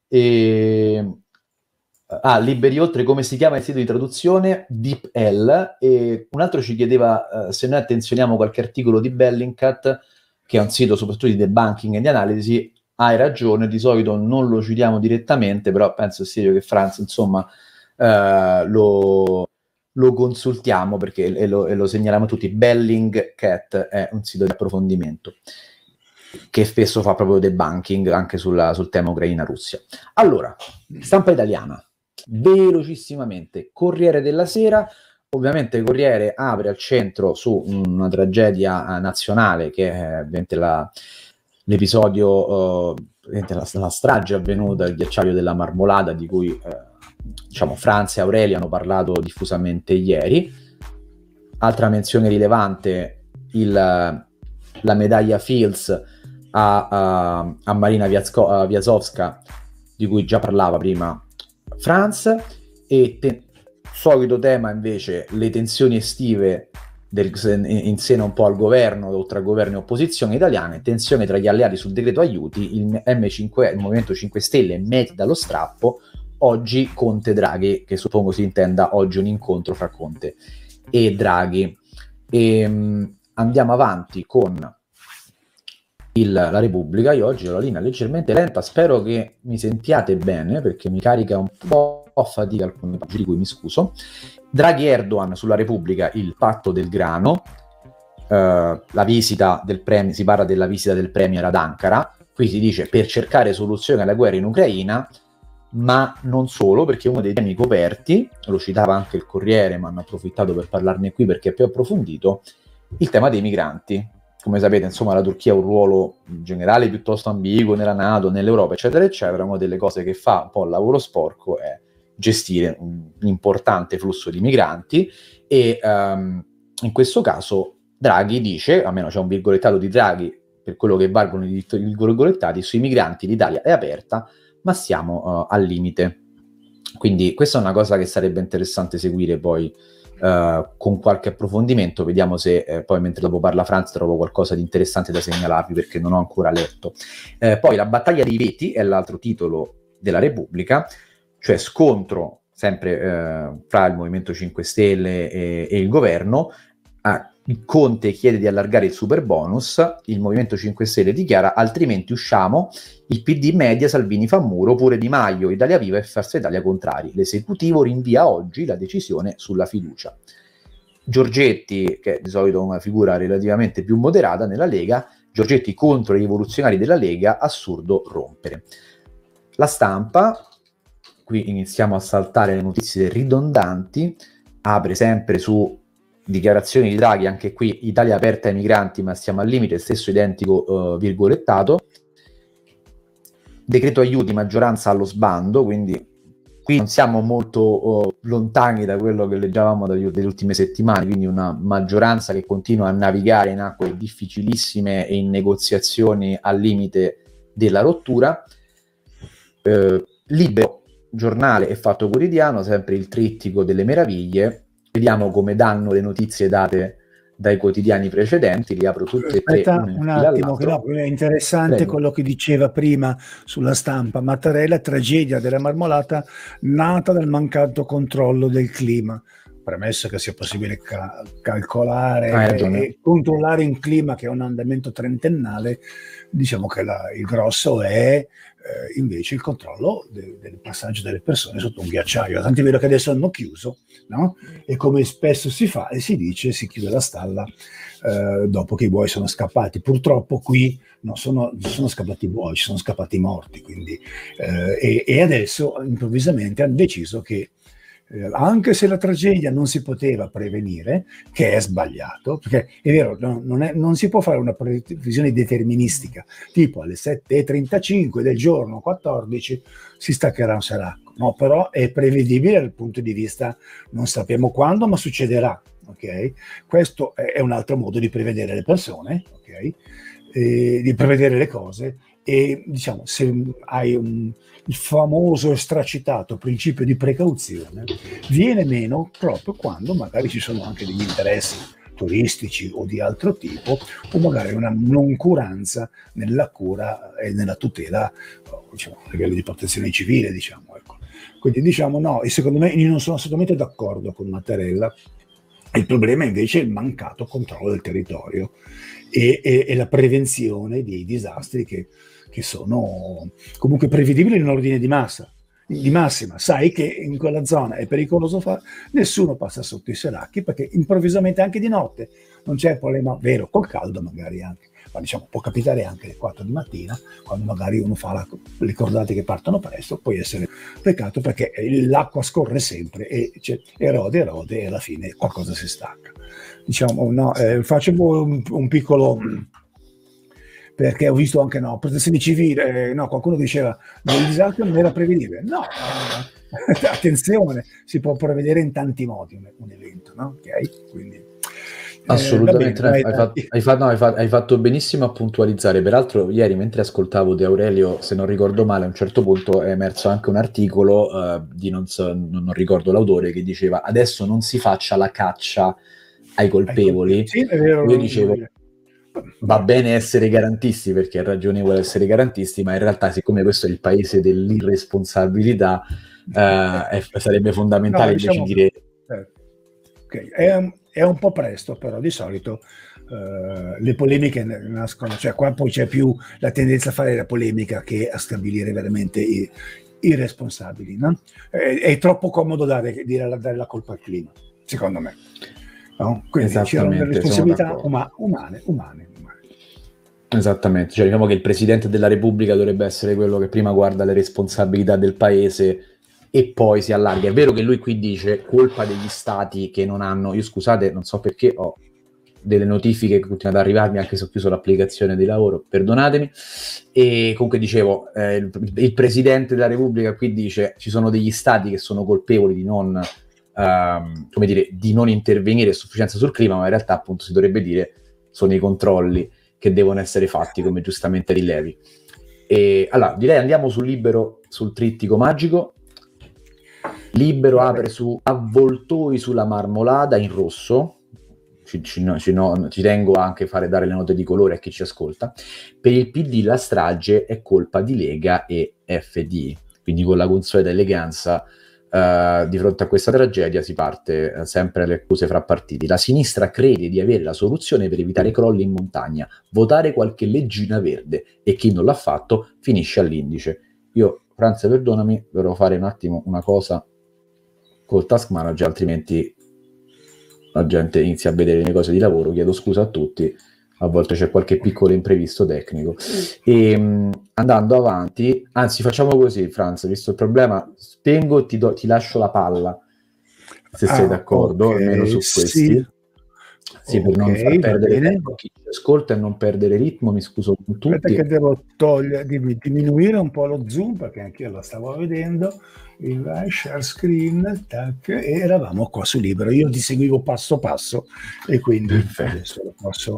Eh... Ah, Liberi Oltre, come si chiama il sito di traduzione? DeepL. E un altro ci chiedeva eh, se noi attenzioniamo qualche articolo di Bellingcat, che è un sito soprattutto di debunking e di analisi. Hai ragione, di solito non lo citiamo direttamente, però penso sia che Franz, insomma, eh, lo, lo consultiamo perché e lo, e lo segnaliamo tutti. Bellingcat è un sito di approfondimento che spesso fa proprio debunking anche sulla, sul tema Ucraina-Russia. Allora, stampa italiana, velocissimamente, Corriere della Sera. Ovviamente Corriere apre al centro su una tragedia nazionale che è ovviamente la... l'episodio, uh, la, la strage avvenuta al ghiacciaio della Marmolada, di cui uh, diciamo Franz e Aurelia hanno parlato diffusamente ieri. Altra menzione rilevante, il, la medaglia Fields a, a, a Marina Viazovska, di cui già parlava prima Franz, e te, solito tema invece le tensioni estive Del, in seno un po' al governo, oltre al governo e opposizione italiane, tensione tra gli alleati sul decreto aiuti, il M cinque, il Movimento cinque Stelle mette dallo strappo, oggi Conte Draghi, che suppongo si intenda oggi un incontro fra Conte e Draghi. E, um, andiamo avanti con il, la Repubblica. Io oggi ho la linea leggermente lenta, spero che mi sentiate bene perché mi carica un po' a fatica alcune pagine, di cui mi scuso. Draghi Erdogan sulla Repubblica, il patto del grano, eh, la visita del premier, si parla della visita del premier ad Ankara, qui si dice per cercare soluzioni alla guerra in Ucraina, ma non solo, perché uno dei temi coperti, lo citava anche il Corriere, ma hanno approfittato per parlarne qui perché è più approfondito, il tema dei migranti. Come sapete, insomma, la Turchia ha un ruolo generale piuttosto ambiguo nella NATO, nell'Europa, eccetera, eccetera. Una delle cose che fa un po' il lavoro sporco è gestire un importante flusso di migranti e um, in questo caso Draghi dice, almeno c'è un virgolettato di Draghi per quello che valgono i virgolettati, sui migranti l'Italia è aperta, ma siamo uh, al limite. Quindi questa è una cosa che sarebbe interessante seguire poi uh, con qualche approfondimento, vediamo se eh, poi mentre dopo parla Franz trovo qualcosa di interessante da segnalarvi perché non ho ancora letto. Eh, poi la battaglia dei veti è l'altro titolo della Repubblica, cioè scontro sempre eh, fra il Movimento cinque Stelle e, e il governo. Ah, Conte chiede di allargare il super bonus, il Movimento cinque Stelle dichiara altrimenti usciamo, il P D media, Salvini fa muro, pure Di Maio, Italia Viva e Forza Italia contrari. L'esecutivo rinvia oggi la decisione sulla fiducia. Giorgetti, che è di solito una figura relativamente più moderata nella Lega, Giorgetti contro i rivoluzionari della Lega, assurdo rompere. La Stampa, qui iniziamo a saltare le notizie ridondanti, apre sempre su dichiarazioni di Draghi, anche qui Italia aperta ai migranti ma siamo al limite, stesso identico uh, virgolettato. Decreto aiuti, maggioranza allo sbando, quindi qui non siamo molto uh, lontani da quello che leggevamo dagli, delle ultime settimane, quindi una maggioranza che continua a navigare in acque difficilissime e in negoziazioni al limite della rottura. Uh, Libero, giornale e Fatto Quotidiano, sempre il trittico delle meraviglie. Vediamo come danno le notizie date dai quotidiani precedenti, li apro tutte e tre. Aspetta un attimo, che no, è interessante Prego. Quello che diceva prima sulla Stampa. Mattarella, tragedia della marmolata nata dal mancato controllo del clima. Premesso che sia possibile ca- calcolare ah, e controllare un clima che è un andamento trentennale, diciamo che la, il grosso è eh, invece il controllo de- del passaggio delle persone sotto un ghiacciaio. Tanto è vero che adesso hanno chiuso, no? E come spesso si fa e si dice, si chiude la stalla eh, dopo che i buoi sono scappati. Purtroppo qui non sono, non sono scappati i buoi, ci sono scappati i morti. Quindi, eh, e, e adesso improvvisamente hanno deciso che Eh, anche se la tragedia non si poteva prevenire, che è sbagliato, perché è vero, no, non, è, non si può fare una previsione deterministica, tipo alle sette e trentacinque del giorno quattordici si staccherà un seracco, no, però è prevedibile dal punto di vista, non sappiamo quando, ma succederà, ok? Questo è, è un altro modo di prevedere le persone, ok? E di prevedere le cose. E diciamo, se hai un, il famoso e stracitato principio di precauzione, viene meno proprio quando magari ci sono anche degli interessi turistici o di altro tipo, o magari una noncuranza nella cura e nella tutela, diciamo, a livello di protezione civile, diciamo, ecco. Quindi diciamo no, e secondo me io non sono assolutamente d'accordo con Mattarella. Il problema invece è il mancato controllo del territorio e, e, e la prevenzione dei disastri che che sono comunque prevedibili in ordine di massa, di massima. Sai che in quella zona è pericoloso fare, nessuno passa sotto i seracchi perché improvvisamente anche di notte non c'è problema, vero, col caldo magari anche, ma diciamo può capitare anche alle quattro di mattina, quando magari uno fa la, le cordate che partono presto, può essere peccato perché l'acqua scorre sempre e cioè, erode, erode e alla fine qualcosa si stacca. Diciamo, no, eh, faccio un, un piccolo... perché ho visto anche no, protezione civile, eh, no, qualcuno diceva il disastro non era prevedibile. No, eh, attenzione, si può prevedere in tanti modi un, un evento, no? Ok? Quindi, assolutamente, eh, bene, hai, hai, fatto, hai, fatto, no, hai, fatto, hai fatto benissimo a puntualizzare. Peraltro ieri mentre ascoltavo De Aurelio, se non ricordo male, a un certo punto è emerso anche un articolo uh, di non, so, non ricordo l'autore, che diceva adesso non si faccia la caccia ai colpevoli. Sì, è vero, io dicevo va bene essere garantisti perché è ragionevole essere garantisti, ma in realtà siccome questo è il paese dell'irresponsabilità eh, è, sarebbe fondamentale no, diciamo, invece dire eh, okay. è, è un po' presto, però di solito uh, le polemiche nascono, cioè qua poi c'è più la tendenza a fare la polemica che a stabilire veramente i, i responsabili, no? è, è troppo comodo dare, dire, dare la colpa al clima, secondo me. No? Quindi c'erano delle responsabilità uma- umane, umane, umane. Esattamente, cioè diciamo che il Presidente della Repubblica dovrebbe essere quello che prima guarda le responsabilità del paese e poi si allarga. È vero che lui qui dice colpa degli stati che non hanno, io scusate, non so perché ho delle notifiche che continuano ad arrivarmi anche se ho chiuso l'applicazione di lavoro, perdonatemi. E comunque dicevo, eh, il, il Presidente della Repubblica qui dice ci sono degli stati che sono colpevoli di non, ehm, come dire, di non intervenire a sufficienza sul clima, ma in realtà appunto si dovrebbe dire sono i controlli che devono essere fatti, come giustamente rilevi. E allora direi andiamo sul Libero, sul trittico magico. Libero apre su avvoltoi sulla marmolada in rosso. Ci, ci, no, ci, no, ci tengo anche a fare dare le note di colore a chi ci ascolta. Per il P D la strage è colpa di Lega e F D, quindi con la consueta eleganza uh, di fronte a questa tragedia si parte uh, sempre alle accuse fra partiti. La sinistra crede di avere la soluzione per evitare crolli in montagna, votare qualche leggina verde, e chi non l'ha fatto finisce all'indice. Io, Franz, perdonami, dovrò fare un attimo una cosa col task manager, altrimenti la gente inizia a vedere le mie cose di lavoro. Chiedo scusa a tutti, a volte c'è qualche piccolo imprevisto tecnico. E mh, andando avanti, anzi facciamo così, Franz, visto il problema, spengo e ti, do, ti lascio la palla, se ah, sei d'accordo, okay, almeno su questi. Sì, sì, per okay, non far perdere tempo a chi ci ascolta e non perdere ritmo, mi scuso con tutti. Aspetta che devo togliere, diminuire un po' lo zoom, perché anche io lo stavo vedendo. Il share screen, tac, e eravamo qua su Libero. Io ti seguivo passo passo e quindi perfetto. Adesso lo posso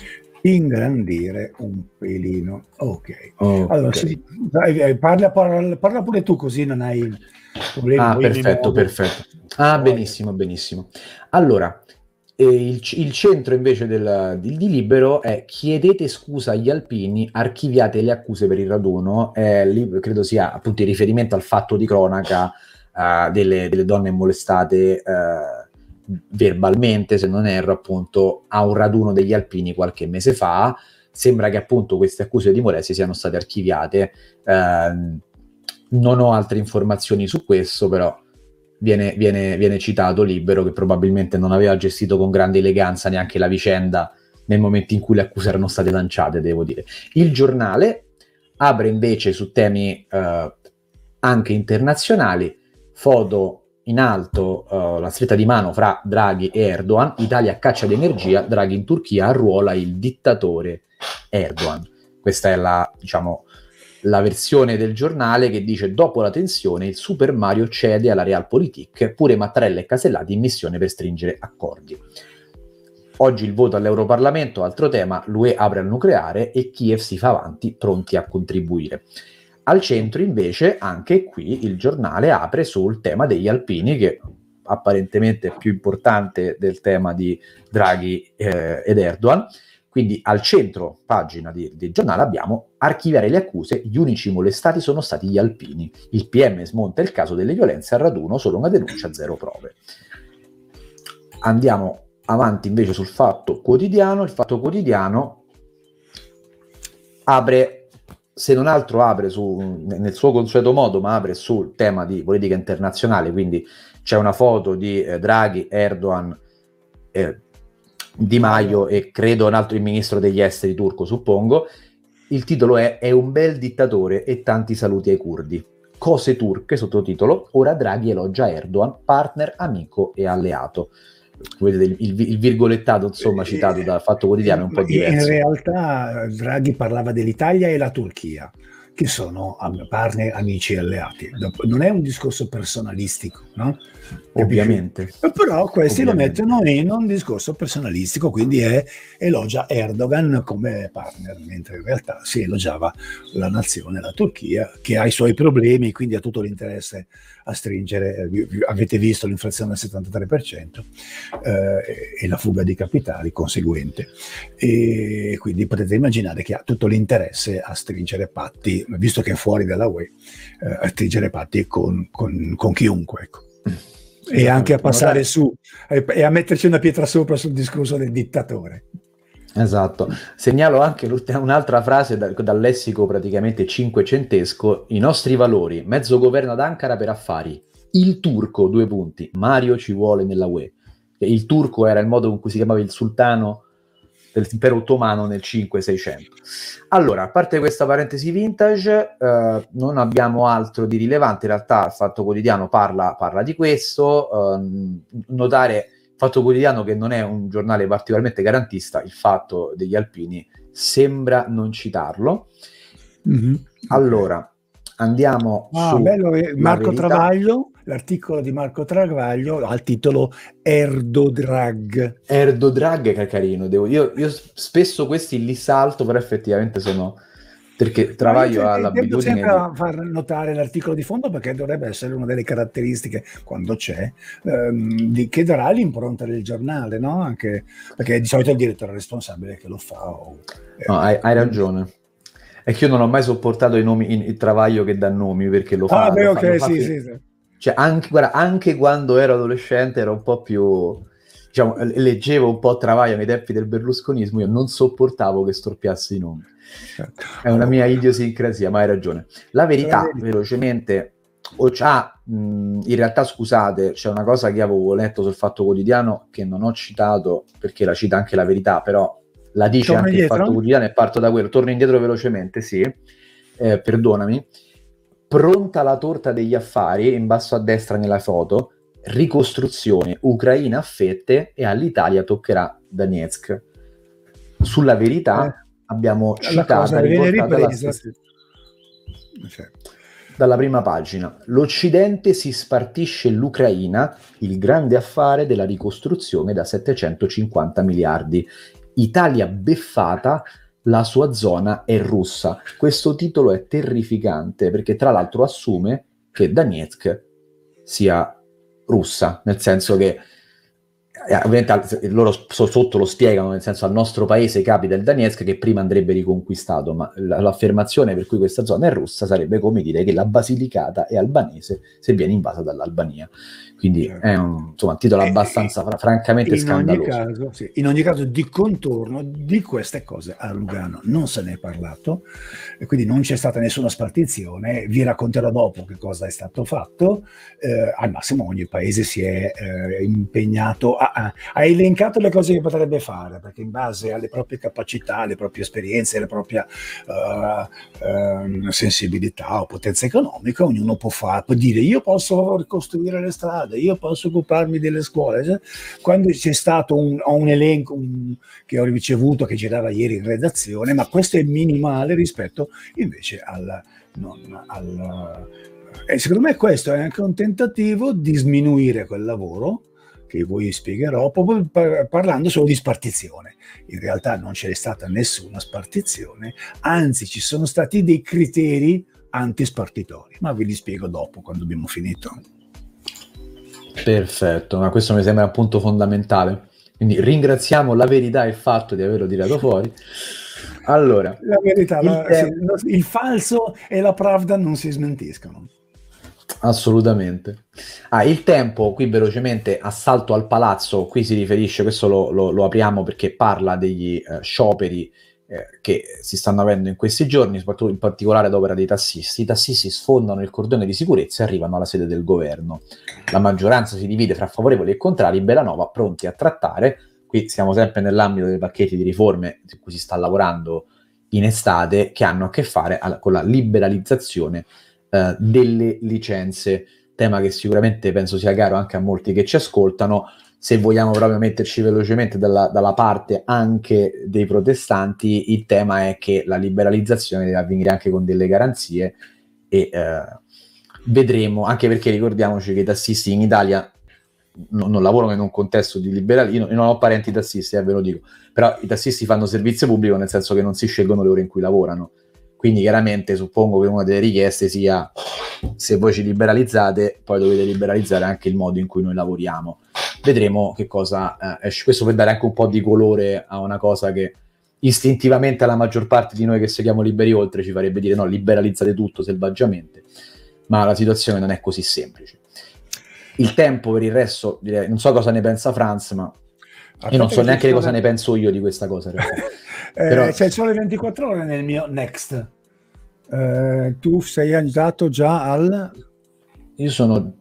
ingrandire un pelino. Ok, okay. Allora sì, dai, parla, parla, parla pure tu, così non hai problemi. Ah, perfetto, perfetto. Ah, benissimo, benissimo. Allora, eh, il, il centro invece del, di, di Libero è: chiedete scusa agli alpini, archiviate le accuse per il raduno. Eh, lì, credo sia appunto in riferimento al fatto di cronaca uh, delle, delle donne molestate uh, verbalmente, se non erro, appunto a un raduno degli alpini qualche mese fa. Sembra che appunto queste accuse di molestie siano state archiviate. Uh, non ho altre informazioni su questo, però Viene, viene, viene citato Libero, che probabilmente non aveva gestito con grande eleganza neanche la vicenda nel momento in cui le accuse erano state lanciate, devo dire. Il Giornale apre invece su temi eh, anche internazionali, foto in alto, eh, la stretta di mano fra Draghi e Erdogan, Italia a caccia di energia, Draghi in Turchia arruola il dittatore Erdogan. Questa è la, diciamo, la versione del Giornale che dice: dopo la tensione il Super Mario cede alla Realpolitik, pure Mattarella e Casellati in missione per stringere accordi. Oggi il voto all'Europarlamento, altro tema, l'U E apre al nucleare e Kiev si fa avanti, pronti a contribuire. Al centro invece anche qui il Giornale apre sul tema degli alpini, che apparentemente è più importante del tema di Draghi eh, ed Erdogan. Quindi al centro pagina di, del Giornale abbiamo: archiviare le accuse, gli unici molestati sono stati gli alpini, il P M smonta il caso delle violenze al raduno, solo una denuncia, zero prove. Andiamo avanti invece sul Fatto Quotidiano. Il Fatto Quotidiano apre, se non altro apre su, nel suo consueto modo, ma apre sul tema di politica internazionale, quindi c'è una foto di eh, Draghi, Erdogan, eh, Di Maio e credo un altro, il ministro degli esteri turco, suppongo. Il titolo è: è un bel dittatore e tanti saluti ai curdi. Cose turche, sottotitolo: ora Draghi elogia Erdogan, partner, amico e alleato. Vedete il, il, il virgolettato, insomma, citato dal Fatto Quotidiano è un po' diverso. In realtà Draghi parlava dell'Italia e la Turchia, che sono partner, amici e alleati. Non è un discorso personalistico, no? Ovviamente. Però questi Ovviamente. lo mettono in un discorso personalistico, quindi è, elogia Erdogan come partner, mentre in realtà si elogiava la nazione, la Turchia, che ha i suoi problemi, quindi ha tutto l'interesse a stringere. Avete visto l'inflazione del settantatré per cento eh, e la fuga di capitali conseguente, e quindi potete immaginare che ha tutto l'interesse a stringere patti, visto che è fuori dalla U E, eh, a stringere patti con, con, con chiunque, ecco. E anche a passare su e a metterci una pietra sopra sul discorso del dittatore. Esatto. Segnalo anche un'altra frase dal, dal lessico praticamente cinquecentesco: i nostri valori, mezzo governo ad Ankara per affari, il turco, due punti, Mario ci vuole nella U E. Il turco era il modo con cui si chiamava il sultano dell'impero ottomano nel cinque seicento. Allora, a parte questa parentesi vintage, eh, non abbiamo altro di rilevante. In realtà il Fatto Quotidiano parla, parla di questo. Eh, notare, Fatto Quotidiano, che non è un giornale particolarmente garantista, il Fatto degli alpini sembra non citarlo. Mm-hmm. Allora, andiamo ah, su bello, Marco Verità. Travaglio, l'articolo di Marco Travaglio ha il titolo Erdodrag. Erdodrag che è carino, devo, io, io spesso questi li salto, però effettivamente sono... perché Travaglio no, ha tendo l'abitudine sempre di... a far notare l'articolo di fondo, perché dovrebbe essere una delle caratteristiche, quando c'è, ehm, di, che darà l'impronta del giornale, no? Anche perché di solito è il direttore responsabile che lo fa. O, eh, no, hai, hai ragione. È che io non ho mai sopportato i nomi, il Travaglio che dà nomi, perché lo fa... Ah, beh, lo ok, fa, lo fa sì, fin- sì, sì. Cioè, anche, guarda, anche quando ero adolescente ero un po' più... diciamo, leggevo un po' Travaglio nei tempi del berlusconismo, io non sopportavo che storpiasse i nomi. Certo. È una mia idiosincrasia, ma hai ragione. La verità, La velocemente, o c'ha, mh, in realtà scusate, c'è una cosa che avevo letto sul Fatto Quotidiano che non ho citato, perché la cita anche La Verità, però la dice Torno anche indietro? il Fatto Quotidiano e parto da quello. Torno indietro velocemente, sì, eh, perdonami. Pronta la torta degli affari, in basso a destra nella foto, ricostruzione, Ucraina a fette e all'Italia toccherà Donetsk. Sulla Verità Eh, abbiamo la citata, cosa viene riportata la ripresa. stessa... Cioè, Dalla prima pagina. L'Occidente si spartisce l'Ucraina, il grande affare della ricostruzione da settecentocinquanta miliardi. Italia beffata, la sua zona è russa. Questo titolo è terrificante perché tra l'altro assume che Donetsk sia russa, nel senso che eh, ovviamente loro sotto lo spiegano, nel senso al nostro paese capita il Donetsk che prima andrebbe riconquistato, ma l'affermazione per cui questa zona è russa sarebbe come dire che la Basilicata è albanese se viene invasa dall'Albania. Quindi certo. È un, insomma, un titolo abbastanza fra- francamente in scandaloso. Ogni caso, sì, in ogni caso, di contorno di queste cose a Lugano non se ne è parlato, e quindi non c'è stata nessuna spartizione. Vi racconterò dopo che cosa è stato fatto. Eh, al massimo ogni paese si è eh, impegnato, a, a, ha elencato le cose che potrebbe fare, perché in base alle proprie capacità, alle proprie esperienze, alle proprie uh, uh, sensibilità o potenza economica, ognuno può, fare, può dire io posso ricostruire le strade, io posso occuparmi delle scuole. Quando c'è stato un, un elenco un, che ho ricevuto, che girava ieri in redazione, ma questo è minimale rispetto invece al, non, al e secondo me questo è anche un tentativo di sminuire quel lavoro che voi spiegherò, proprio par- parlando solo di spartizione. In realtà non c'è stata nessuna spartizione, anzi ci sono stati dei criteri antispartitori, ma ve li spiego dopo, quando abbiamo finito. Perfetto, ma questo mi sembra un punto fondamentale. Quindi ringraziamo La Verità e il Fatto di averlo tirato fuori. Allora, la verità, il, la, te- sì, il falso e la pravda non si smentiscono. Assolutamente. Ah, il tempo, qui velocemente, assalto al palazzo, qui si riferisce, questo lo, lo, lo apriamo perché parla degli eh, scioperi eh, che si stanno avendo in questi giorni, soprattutto in particolare ad opera dei tassisti. I tassisti sfondano il cordone di sicurezza e arrivano alla sede del governo. La maggioranza si divide fra favorevoli e contrari, Bellanova pronti a trattare. Qui siamo sempre nell'ambito dei pacchetti di riforme su cui si sta lavorando in estate, che hanno a che fare alla, con la liberalizzazione uh, delle licenze, tema che sicuramente penso sia caro anche a molti che ci ascoltano. Se vogliamo proprio metterci velocemente dalla, dalla parte anche dei protestanti, il tema è che la liberalizzazione deve avvenire anche con delle garanzie e uh, vedremo, anche perché ricordiamoci che i tassisti in Italia non, non lavorano in un contesto di liberalismo. Io non ho parenti tassisti, eh, ve lo dico, però i tassisti fanno servizio pubblico, nel senso che non si scelgono le ore in cui lavorano, quindi chiaramente suppongo che una delle richieste sia: se voi ci liberalizzate, poi dovete liberalizzare anche il modo in cui noi lavoriamo. Vedremo che cosa eh, esce. Questo per dare anche un po' di colore a una cosa che istintivamente alla maggior parte di noi che seguiamo Liberi Oltre ci farebbe dire no, liberalizzate tutto selvaggiamente, ma la situazione non è così semplice. Il tempo per il resto, direi, non so cosa ne pensa Franz, ma io non so neanche cosa ne penso io di questa cosa. In realtà. eh, Però... c'è il sole ventiquattro ore nel mio Next. Eh, tu sei andato già al... Io sono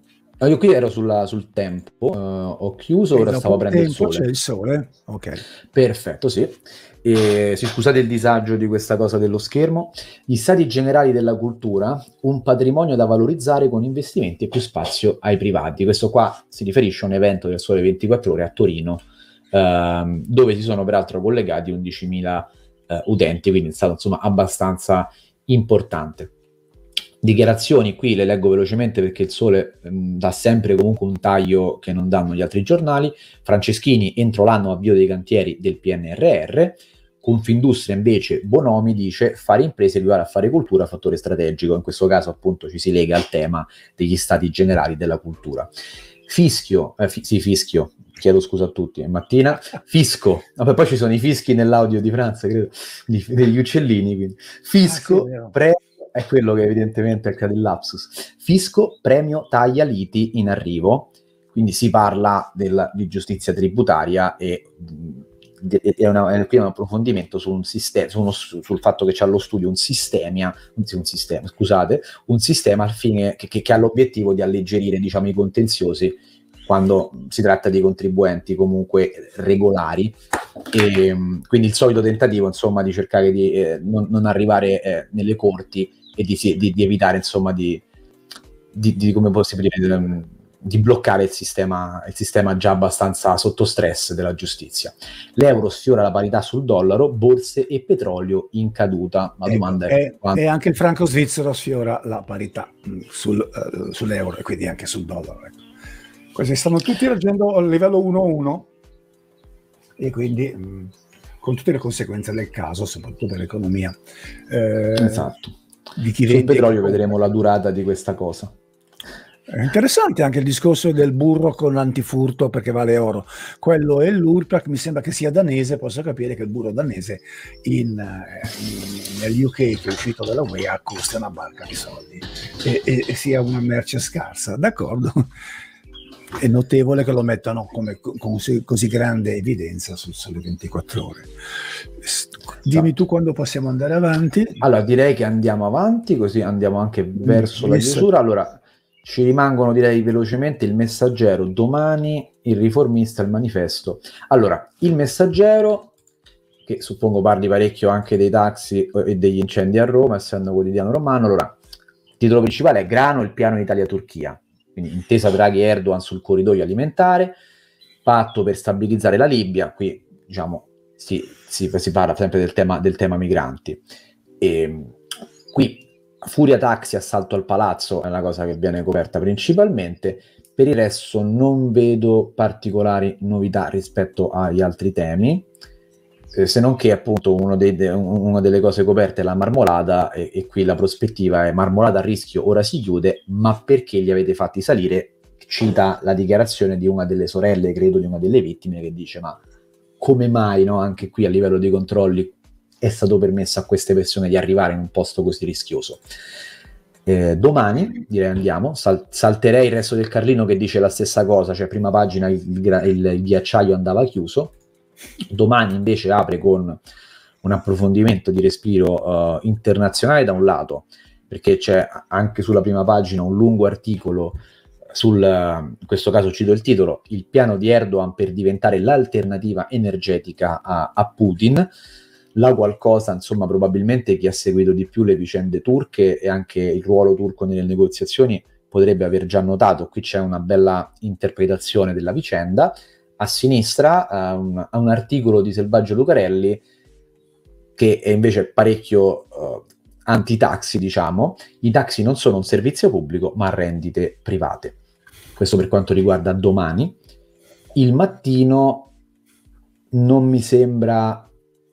Io qui ero sulla, sul tempo, uh, ho chiuso, ora stavo aprendo il sole. C'è il sole, ok. Perfetto, sì. E, sì, scusate il disagio di questa cosa dello schermo. Gli stati generali della cultura, un patrimonio da valorizzare con investimenti e più spazio ai privati. Questo qua si riferisce a un evento del Sole ventiquattro Ore a Torino, ehm, dove si sono peraltro collegati undicimila eh, utenti, quindi è stato insomma abbastanza importante. Dichiarazioni, qui le leggo velocemente perché il Sole mh, dà sempre comunque un taglio che non danno gli altri giornali. Franceschini, entro l'anno avvio dei cantieri del P N R R. Confindustria invece Bonomi dice fare imprese equivale a fare cultura, fattore strategico. In questo caso appunto ci si lega al tema degli stati generali della cultura. Fischio, eh, fi- sì Fischio, chiedo scusa a tutti, è mattina. Fisco, vabbè, poi ci sono i fischi nell'audio di Franza, credo, di, degli uccellini. Quindi. Fisco, ah, sì, pre- è quello che evidentemente è il lapsus. Fisco, premio taglia liti in arrivo, quindi si parla del, di giustizia tributaria e mh, è, una, è un approfondimento su un sistema, su uno, sul fatto che c'è allo studio un sistema, un sistema, scusate, un sistema al fine che, che, che ha l'obiettivo di alleggerire, diciamo, i contenziosi quando si tratta di contribuenti comunque regolari, e quindi il solito tentativo insomma di cercare di eh, non, non arrivare eh, nelle corti e di, di, di evitare insomma di, di, di come possibile di, di bloccare il sistema, il sistema già abbastanza sotto stress della giustizia. L'euro sfiora la parità sul dollaro, borse e petrolio in caduta. La ecco, domanda è, è quanto... e anche il franco svizzero sfiora la parità sul, uh, sull'euro e quindi anche sul dollaro. Ecco. Questi stanno tutti raggiungendo il livello uno uno e quindi mh, con tutte le conseguenze del caso, soprattutto per l'economia. Eh, esatto. Di chi sul vende, petrolio vedremo la durata di questa cosa. È interessante anche il discorso del burro con l'antifurto perché vale oro. Quello è l'U R P A C, mi sembra che sia danese, posso capire che il burro danese in, in, nell'U K che è uscito dalla U E A costa una barca di soldi e, e, e sia una merce scarsa, d'accordo? È notevole che lo mettano come, con così, così grande evidenza sul Sole ventiquattro Ore. Dimmi tu quando possiamo andare avanti. Allora direi che andiamo avanti, così andiamo anche verso la chiusura. Allora ci rimangono, direi velocemente, il Messaggero, Domani, il Riformista, il Manifesto. Allora, il Messaggero, che suppongo parli parecchio anche dei taxi e degli incendi a Roma, essendo quotidiano romano. Allora, il titolo principale è Grano, il piano Italia-Turchia. Quindi intesa Draghi-Erdogan sul corridoio alimentare, patto per stabilizzare la Libia. Qui, diciamo, si, si, si parla sempre del tema, del tema migranti. E qui furia taxi, assalto al palazzo è una cosa che viene coperta principalmente. Per il resto non vedo particolari novità rispetto agli altri temi, eh, se non che appunto uno dei, de, una delle cose coperte è la marmolada e, e qui la prospettiva è marmolada a rischio, ora si chiude, ma perché li avete fatti salire? Cita la dichiarazione di una delle sorelle, credo di una delle vittime, che dice ma come mai, no, anche qui a livello di controlli è stato permesso a queste persone di arrivare in un posto così rischioso. Eh, domani, direi andiamo, sal- salterei il resto del Carlino che dice la stessa cosa, cioè prima pagina il, il, il ghiacciaio andava chiuso. Domani invece apre con un approfondimento di respiro uh, internazionale da un lato, perché c'è anche sulla prima pagina un lungo articolo sul, uh, in questo caso cito il titolo, il piano di Erdogan per diventare l'alternativa energetica a, a Putin. La qualcosa, insomma, probabilmente chi ha seguito di più le vicende turche e anche il ruolo turco nelle negoziazioni potrebbe aver già notato. Qui c'è una bella interpretazione della vicenda. A sinistra uh, un, un articolo di Selvaggio Lucarelli che è invece parecchio uh, anti-taxi, diciamo. I taxi non sono un servizio pubblico ma rendite private. Questo per quanto riguarda Domani. Il Mattino non mi sembra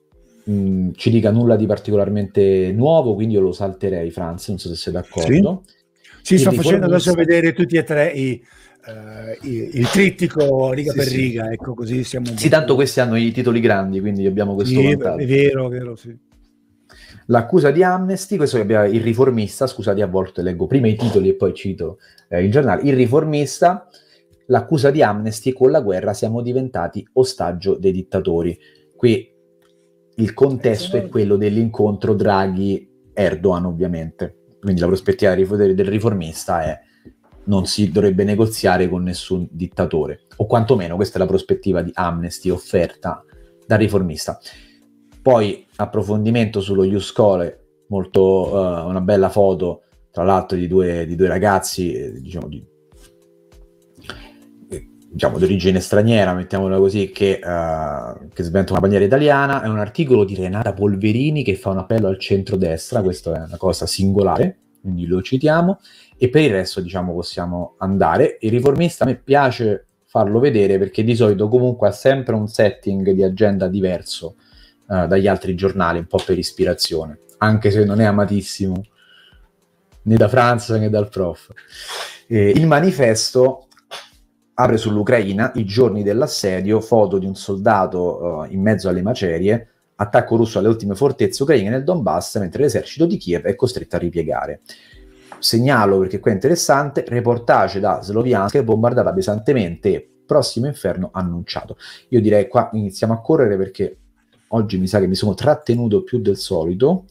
mh, ci dica nulla di particolarmente nuovo, quindi io lo salterei, Franz, non so se sei d'accordo. Sì, sì, sto facendo adesso vedere tutti e tre i Uh, il, il trittico riga sì, per sì. riga, ecco, così siamo sì, tanto questi hanno i titoli grandi, quindi abbiamo questo sì, vantaggio. È vero, è vero, sì. L'accusa di Amnesty, questo che abbiamo, il Riformista, scusate, a volte leggo prima i titoli e poi cito eh, il giornale. Il Riformista, l'accusa di Amnesty, con la guerra siamo diventati ostaggio dei dittatori. Qui il contesto eh, è quello dell'incontro Draghi-Erdogan, ovviamente, quindi la prospettiva del Riformista è non si dovrebbe negoziare con nessun dittatore, o quantomeno questa è la prospettiva di Amnesty offerta dal riformista. Poi approfondimento sullo Ius Scholae, molto uh, una bella foto tra l'altro di due, di due ragazzi eh, diciamo di diciamo di origine straniera, mettiamola così, che, uh, che sventano una bandiera italiana. È un articolo di Renata Polverini che fa un appello al centrodestra, questa è una cosa singolare, quindi lo citiamo, e per il resto diciamo possiamo andare. Il riformista a me piace farlo vedere perché di solito comunque ha sempre un setting di agenda diverso uh, dagli altri giornali, un po' per ispirazione, anche se non è amatissimo né da Franza né dal prof. Eh, il manifesto apre sull'Ucraina, i giorni dell'assedio, foto di un soldato uh, in mezzo alle macerie, attacco russo alle ultime fortezze ucraine nel Donbass, mentre l'esercito di Kiev è costretto a ripiegare. Segnalo, perché qua è interessante, reportage da Sloviansk, bombardata pesantemente, prossimo inferno annunciato. Io direi qua iniziamo a correre perché oggi mi sa che mi sono trattenuto più del solito,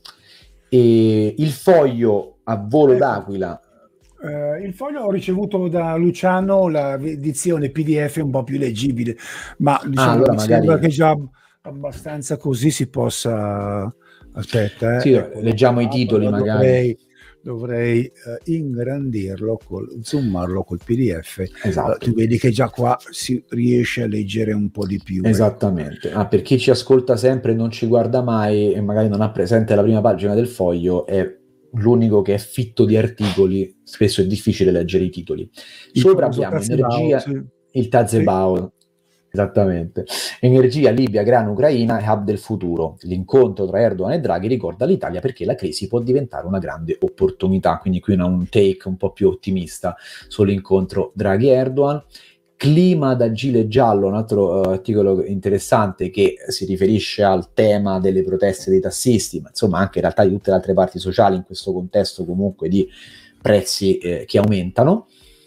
e il foglio a volo ecco. d'aquila. Uh, il foglio ho ricevuto da Luciano l'edizione P D F un po' più leggibile, ma diciamo, ah, allora mi magari... sembra che già abbastanza così si possa. Aspetta, eh, sì, ecco, leggiamo i titoli, dovrei, magari dovrei uh, ingrandirlo, col, zoomarlo col P D F. Esatto. Uh, tu vedi che già qua si riesce a leggere un po' di più. Esattamente. Ah, per chi ci ascolta sempre e non ci guarda mai e magari non ha presente la prima pagina del foglio, è l'unico che è fitto di articoli, spesso è difficile leggere i titoli. Il Sopra abbiamo energia, sì. Il Tazebao, sì. Esattamente. Energia, Libia, grano, Ucraina e hub del futuro. L'incontro tra Erdogan e Draghi ricorda l'Italia perché la crisi può diventare una grande opportunità. Quindi qui un take un po' più ottimista sull'incontro Draghi-Erdogan. Clima da gilet giallo, un altro uh, articolo interessante che si riferisce al tema delle proteste dei tassisti, ma insomma anche in realtà di tutte le altre parti sociali in questo contesto comunque di prezzi eh, che aumentano.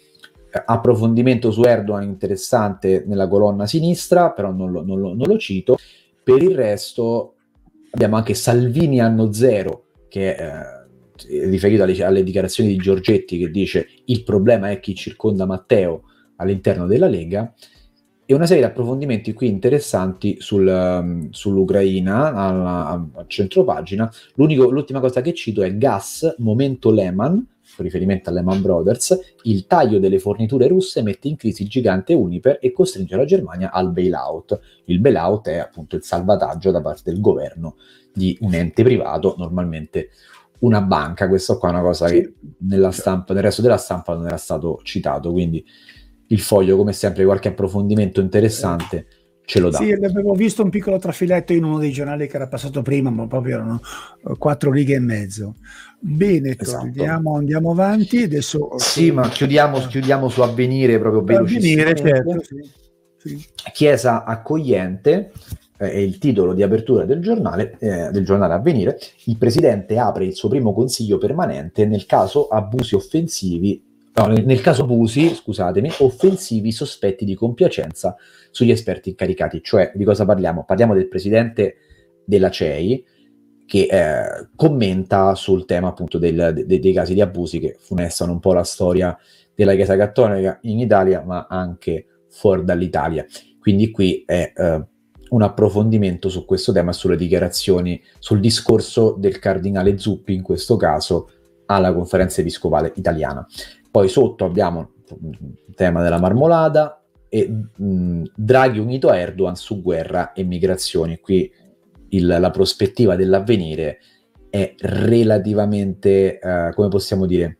Eh, approfondimento su Erdogan interessante nella colonna sinistra, però non lo, non lo, non lo cito. Per il resto abbiamo anche Salvini anno zero, che è eh, riferito alle, alle dichiarazioni di Giorgetti, che dice il problema è chi circonda Matteo all'interno della Lega, e una serie di approfondimenti qui interessanti sul, um, sull'Ucraina a, a centropagina. L'ultima cosa che cito è gas, momento Lehman, con riferimento a Lehman Brothers, il taglio delle forniture russe mette in crisi il gigante Uniper e costringe la Germania al bailout. Il bailout è appunto il salvataggio da parte del governo di un ente privato, normalmente una banca. Questo qua è una cosa che nella stampa, nel resto della stampa non era stato citato, quindi il foglio, come sempre, qualche approfondimento interessante ce lo dà. Sì, avevo visto un piccolo trafiletto in uno dei giornali che era passato prima, ma proprio erano uh, quattro righe e mezzo. Bene, esatto. andiamo, andiamo avanti. Adesso sì, ma chiudiamo, chiudiamo su Avvenire proprio velocissimamente. Certo, sì, sì. Chiesa accogliente eh, è il titolo di apertura del giornale, eh, del giornale Avvenire. Il presidente apre il suo primo consiglio permanente nel caso abusi offensivi. No, nel, nel caso abusi, scusatemi, offensivi sospetti di compiacenza sugli esperti incaricati. Cioè, di cosa parliamo? Parliamo del presidente della C E I che eh, commenta sul tema appunto del, de, dei casi di abusi che funestano un po' la storia della Chiesa Cattolica in Italia, ma anche fuori dall'Italia. Quindi qui è eh, un approfondimento su questo tema, sulle dichiarazioni, sul discorso del cardinale Zuppi, in questo caso, alla conferenza episcopale italiana. Poi sotto abbiamo il tema della marmolada e mh, Draghi unito a Erdogan su guerra e migrazioni. Qui il, la prospettiva dell'Avvenire è relativamente, eh, come possiamo dire,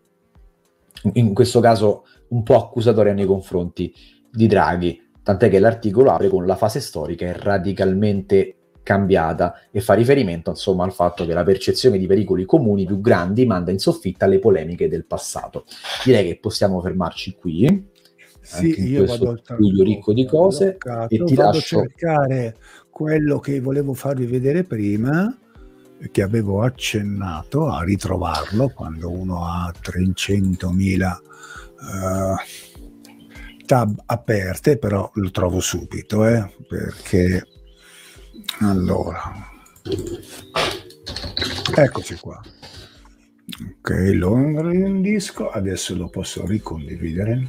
in questo caso un po' accusatoria nei confronti di Draghi, tant'è che l'articolo apre con la fase storica è radicalmente cambiata e fa riferimento insomma al fatto che la percezione di pericoli comuni più grandi manda in soffitta le polemiche del passato. Direi che possiamo fermarci qui, sì, anche in io questo vado studio ricco di cose, bloccato, e ti vado lascio a cercare quello che volevo farvi vedere prima, che avevo accennato, a ritrovarlo quando uno ha trecentomila uh, tab aperte, però lo trovo subito, eh, perché allora eccoci qua. Ok, lo ingrandisco, adesso lo posso ricondividere.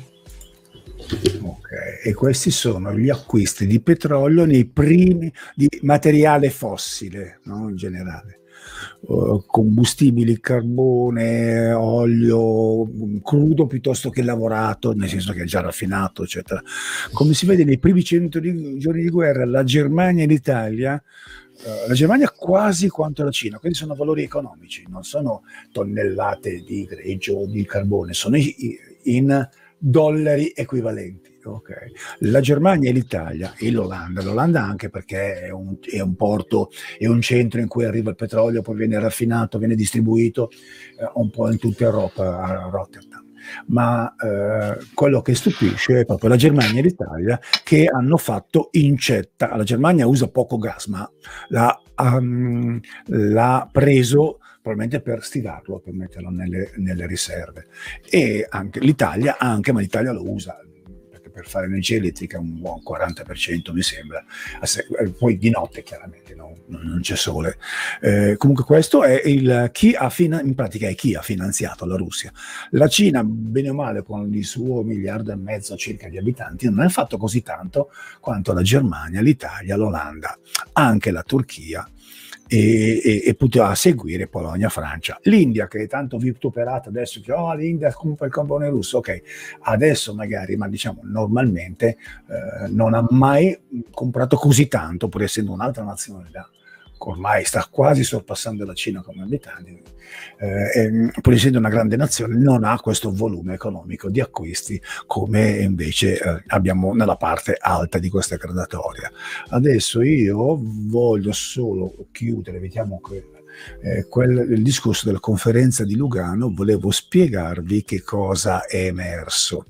Ok, e questi sono gli acquisti di petrolio nei primi, di materiale fossile, no? In generale. Uh, combustibili, carbone, olio crudo piuttosto che lavorato, nel senso che è già raffinato, eccetera. Come si vede nei primi cento di, giorni di guerra, la Germania e l'Italia, uh, la Germania quasi quanto la Cina, quindi sono valori economici, non sono tonnellate di greggio o di carbone, sono in dollari equivalenti. Okay. La Germania e l'Italia e l'Olanda, l'Olanda anche perché è un, è un porto, è un centro in cui arriva il petrolio, poi viene raffinato, viene distribuito eh, un po' in tutta Europa, a Rotterdam. Ma eh, quello che stupisce è proprio la Germania e l'Italia che hanno fatto incetta. La Germania usa poco gas, ma l'ha, um, l'ha preso probabilmente per stivarlo, per metterlo nelle, nelle riserve. E anche l'Italia, anche, ma l'Italia lo usa per fare energia elettrica un buon quaranta per cento mi sembra, poi di notte chiaramente no? Non c'è sole. Eh, comunque questo è il chi ha fina- in pratica è chi ha finanziato la Russia. La Cina, bene o male, con il suo miliardo e mezzo circa di abitanti, non ha fatto così tanto quanto la Germania, l'Italia, l'Olanda, anche la Turchia. E, e, e poteva seguire Polonia, Francia, l'India che è tanto vituperata adesso che oh, l'India compra il carbone russo, ok, adesso magari, ma diciamo normalmente eh, non ha mai comprato così tanto, pur essendo un'altra nazionalità, ormai sta quasi sorpassando la Cina come abitanti, eh, e, pur essendo una grande nazione, non ha questo volume economico di acquisti come invece eh, abbiamo nella parte alta di questa gradatoria. Adesso io voglio solo chiudere, vediamo che eh, quel, il discorso della conferenza di Lugano, volevo spiegarvi che cosa è emerso.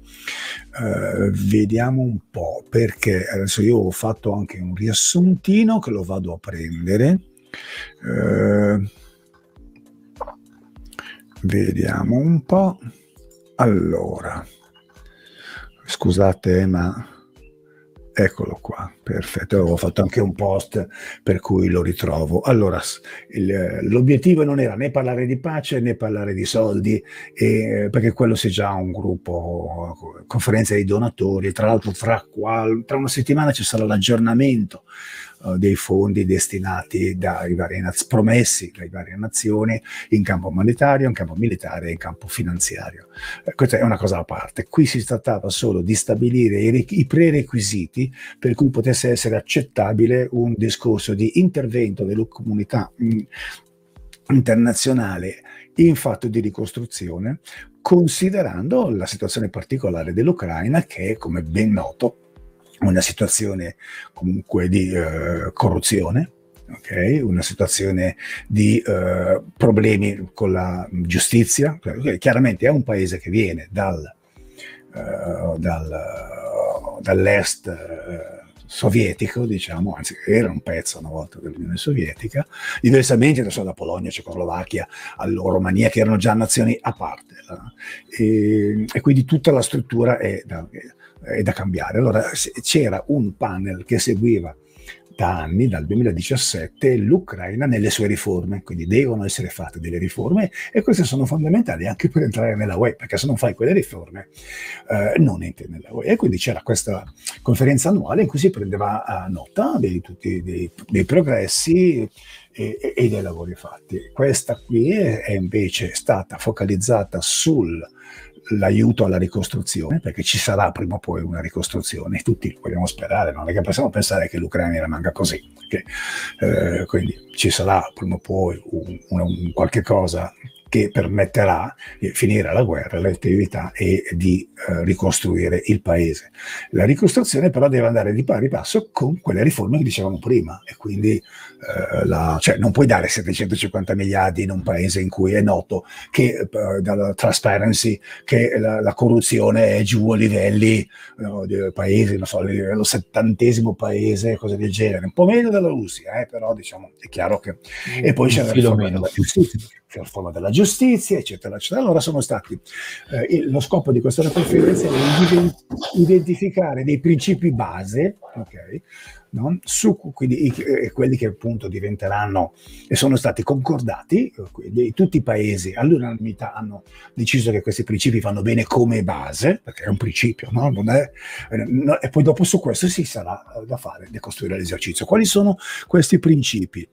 Uh, vediamo un po', perché adesso io ho fatto anche un riassuntino che lo vado a prendere. Uh, vediamo un po'. Allora, scusate, ma eccolo qua, perfetto, avevo fatto anche un post per cui lo ritrovo. Allora, il, l'obiettivo non era né parlare di pace né parlare di soldi, e, perché quello c'è già un gruppo, conferenza dei donatori, tra l'altro fra, qual, tra una settimana ci sarà l'aggiornamento uh, dei fondi destinati dai vari naz- promessi dai varie nazioni in campo umanitario, in campo militare e in campo finanziario. Eh, questa è una cosa a parte. Qui si trattava solo di stabilire i, i prerequisiti per cui potesse essere accettabile un discorso di intervento della comunità mh, internazionale in fatto di ricostruzione, considerando la situazione particolare dell'Ucraina, che è, come ben noto, una situazione comunque di eh, corruzione, okay? Una situazione di eh, problemi con la giustizia. Chiaramente è un paese che viene dal, uh, dal dall'est eh, sovietico, diciamo, anzi era un pezzo una volta dell'Unione Sovietica, diversamente adesso la Polonia, Cecoslovacchia, allora Romania, che erano già nazioni a parte, e, e quindi tutta la struttura è da, è da cambiare. Allora c'era un panel che seguiva da anni, dal duemiladiciassette, l'Ucraina nelle sue riforme, quindi devono essere fatte delle riforme e queste sono fondamentali anche per entrare nella U E, perché se non fai quelle riforme eh, non entri nella U E. E quindi c'era questa conferenza annuale in cui si prendeva a nota di tutti dei, dei progressi e, e dei lavori fatti. Questa qui è, è invece stata focalizzata sul l'aiuto alla ricostruzione, perché ci sarà prima o poi una ricostruzione, tutti lo vogliamo sperare, non è che possiamo pensare che l'Ucraina rimanga così, okay? eh, quindi ci sarà prima o poi un, un, un qualche cosa che permetterà di finire la guerra, l'attività e di eh, ricostruire il paese. La ricostruzione però deve andare di pari passo con quelle riforme che dicevamo prima, e quindi eh, la, cioè non puoi dare settecentocinquanta miliardi in un paese in cui è noto che eh, dalla Transparency che la, la corruzione è giù a livelli no, di paesi, non so, a livello settantesimo paese, cose del genere, un po' meno della Russia, eh, però diciamo è chiaro che... E poi c'è la riforma della giustizia, la riforma della giustizia giustizia, eccetera, eccetera. Allora sono stati, eh, il, lo scopo di questa conferenza è identificare dei principi base, ok? No? Su quindi, eh, quelli che appunto diventeranno e sono stati concordati, quindi tutti i paesi all'unanimità hanno deciso che questi principi vanno bene come base, perché è un principio, no? Non è, eh, no, e poi dopo su questo si sarà da fare, da costruire l'esercizio. Quali sono questi principi?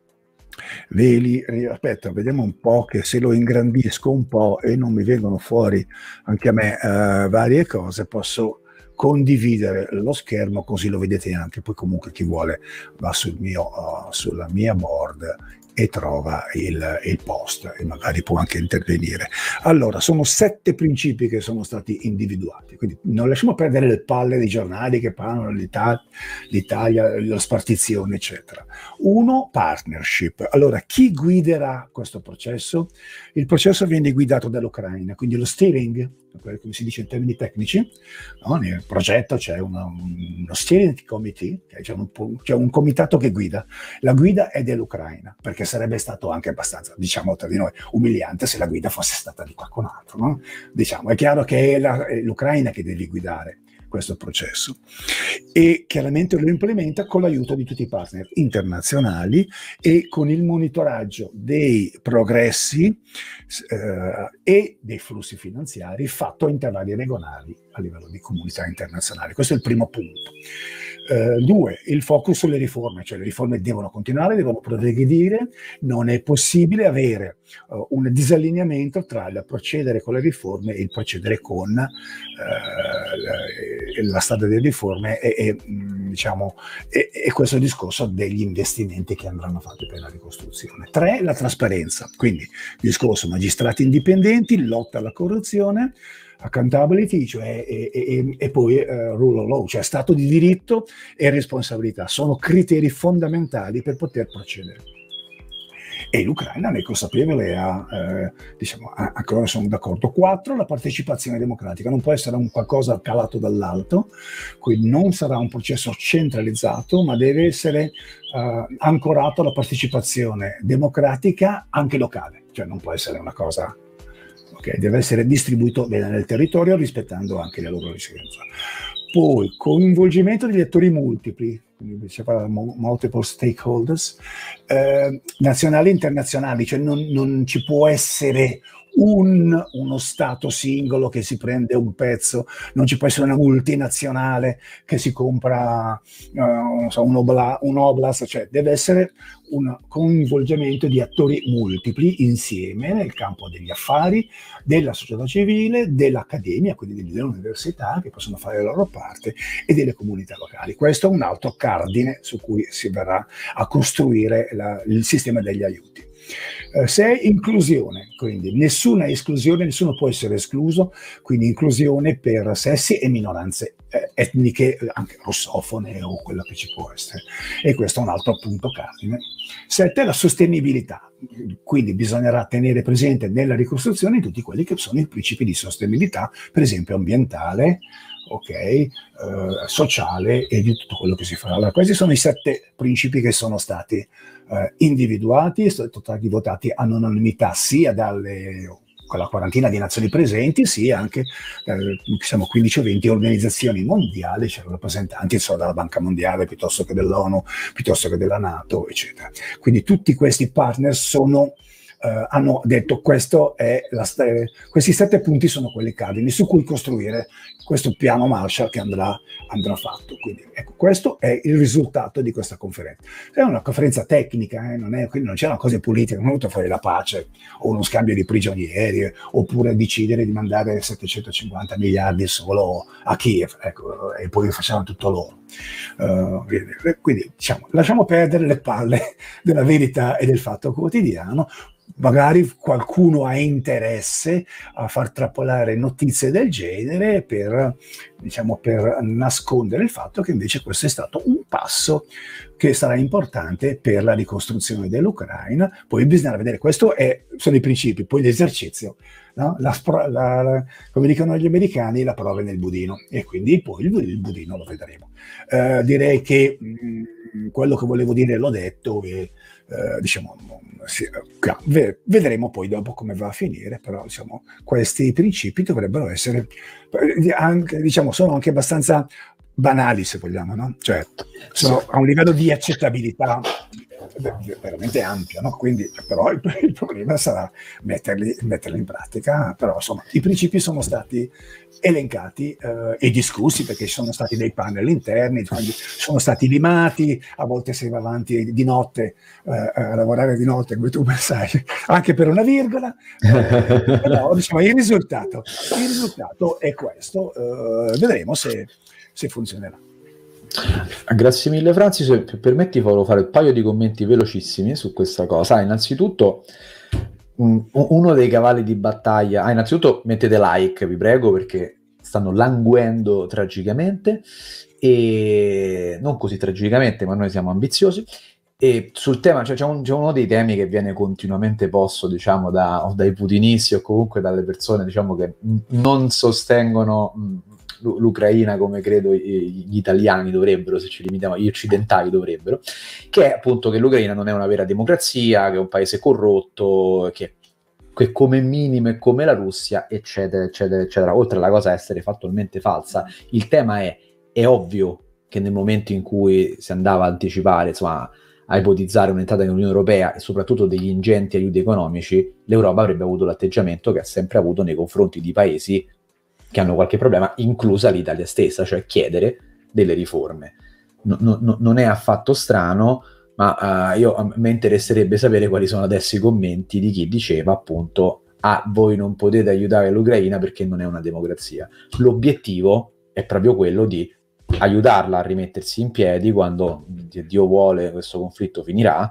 Ve li, aspetta, vediamo un po', che se lo ingrandisco un po' e non mi vengono fuori anche a me eh, varie cose, posso condividere lo schermo così lo vedete anche. Poi comunque chi vuole va sul mio, uh, sulla mia board e trova il, il post e magari può anche intervenire. Allora, sono sette principi che sono stati individuati, quindi non lasciamo perdere le palle dei giornali che parlano dell'Italia, la spartizione, eccetera. Uno, partnership. Allora, chi guiderà questo processo? Il processo viene guidato dall'Ucraina, quindi lo steering, come si dice in termini tecnici, no? Nel progetto c'è una, uno steering committee, c'è un, c'è un comitato che guida. La guida è dell'Ucraina, perché sarebbe stato anche abbastanza, diciamo tra di noi, umiliante se la guida fosse stata di qualcun altro. No? Diciamo, è chiaro che è, la, è l'Ucraina che deve guidare questo processo e chiaramente lo implementa con l'aiuto di tutti i partner internazionali e con il monitoraggio dei progressi eh, e dei flussi finanziari fatto a intervalli regolari a livello di comunità internazionale. Questo è il primo punto. Uh, due, il focus sulle riforme, cioè le riforme devono continuare, devono progredire, non è possibile avere uh, un disallineamento tra il procedere con le riforme e il procedere con uh, la, la strada delle riforme e, e, diciamo, e, e questo discorso degli investimenti che andranno fatti per la ricostruzione. Tre, la trasparenza, quindi discorso magistrati indipendenti, lotta alla corruzione, accountability, cioè, e, e, e poi uh, rule of law, cioè stato di diritto e responsabilità, sono criteri fondamentali per poter procedere. E l'Ucraina ne è consapevole, a, eh, diciamo, a, ancora sono d'accordo. Quattro, la partecipazione democratica, non può essere un qualcosa calato dall'alto, quindi non sarà un processo centralizzato, ma deve essere uh, ancorato alla partecipazione democratica anche locale, cioè non può essere una cosa... Okay, deve essere distribuito bene nel territorio rispettando anche la loro residenza. Poi coinvolgimento degli attori multipli, quindi si parla di multiple stakeholders, eh, nazionali e internazionali, cioè non, non ci può essere un, uno Stato singolo che si prende un pezzo, non ci può essere una multinazionale che si compra uh, non so, un, obla, un oblast, cioè deve essere un coinvolgimento di attori multipli insieme nel campo degli affari, della società civile, dell'accademia, quindi delle università che possono fare la loro parte e delle comunità locali. Questo è un altro cardine su cui si verrà a costruire la, il sistema degli aiuti. Eh, sei, inclusione, quindi nessuna esclusione, nessuno può essere escluso, quindi inclusione per sessi e minoranze eh, etniche, anche russofone o quello che ci può essere. E questo è un altro punto cardine. Sette, la sostenibilità, quindi bisognerà tenere presente nella ricostruzione tutti quelli che sono i principi di sostenibilità, per esempio ambientale, ok, eh, sociale e di tutto quello che si farà. Allora, questi sono i sette principi che sono stati eh, individuati, sono stati votati all'unanimità sia dalle quella quarantina di nazioni presenti, sia anche eh, siamo quindici o venti organizzazioni mondiali, c'erano rappresentanti so, dalla Banca Mondiale piuttosto che dell'ONU, piuttosto che della NATO, eccetera. Quindi tutti questi partner sono Uh, hanno detto questo è la questi sette punti sono quelli cardini su cui costruire questo piano Marshall che andrà, andrà fatto. Quindi ecco, questo è il risultato di questa conferenza. È una conferenza tecnica, eh, non è, quindi non c'è una cosa politica, non è venuto fuori la pace o uno scambio di prigionieri oppure decidere di mandare settecentocinquanta miliardi solo a Kiev, ecco, e poi facciamo tutto loro. Uh, quindi diciamo, lasciamo perdere le palle della verità e del fatto quotidiano. Magari qualcuno ha interesse a far trappolare notizie del genere per, diciamo, per nascondere il fatto che invece questo è stato un passo che sarà importante per la ricostruzione dell'Ucraina. Poi bisogna vedere, questo è, sono i principi, poi l'esercizio, no? la, la, la, come dicono gli americani, la prova è nel budino, e quindi poi il, il budino lo vedremo. Uh, direi che mh, mh, quello che volevo dire l'ho detto e eh, diciamo sì, vedremo poi dopo come va a finire, però diciamo questi principi dovrebbero essere anche, diciamo, sono anche abbastanza banali, se vogliamo, no? Cioè sono a un livello di accettabilità veramente ampio, no? Quindi però il, il problema sarà metterli, metterli in pratica, però insomma i principi sono stati elencati eh, e discussi, perché ci sono stati dei panel interni, quindi sono stati limati, a volte si va avanti di notte eh, a lavorare di notte, come tu ben sai, anche per una virgola, eh, però diciamo il risultato, il risultato è questo, eh, vedremo se, se funzionerà. Grazie mille Franzi, se permetti volevo fare un paio di commenti velocissimi su questa cosa. Innanzitutto um, uno dei cavalli di battaglia, ah, innanzitutto mettete like, vi prego, perché stanno languendo tragicamente, e non così tragicamente, ma noi siamo ambiziosi. E sul tema, cioè, c'è, un, c'è uno dei temi che viene continuamente posto, diciamo, da, dai putinisti o comunque dalle persone, diciamo, che non sostengono mh, l'Ucraina come credo gli italiani dovrebbero, se ci limitiamo, gli occidentali dovrebbero, che è appunto che l'Ucraina non è una vera democrazia, che è un paese corrotto, che, che come minimo è come la Russia, eccetera, eccetera, eccetera. Oltre alla cosa essere fattualmente falsa, il tema è, è ovvio che nel momento in cui si andava a anticipare, insomma, a ipotizzare un'entrata nell'Unione Europea e soprattutto degli ingenti aiuti economici, l'Europa avrebbe avuto l'atteggiamento che ha sempre avuto nei confronti di paesi che hanno qualche problema, inclusa l'Italia stessa, cioè chiedere delle riforme. No, no, non è affatto strano, ma uh, io, a me interesserebbe sapere quali sono adesso i commenti di chi diceva appunto ah, voi non potete aiutare l'Ucraina perché non è una democrazia. L'obiettivo è proprio quello di aiutarla a rimettersi in piedi quando, Dio vuole, questo conflitto finirà,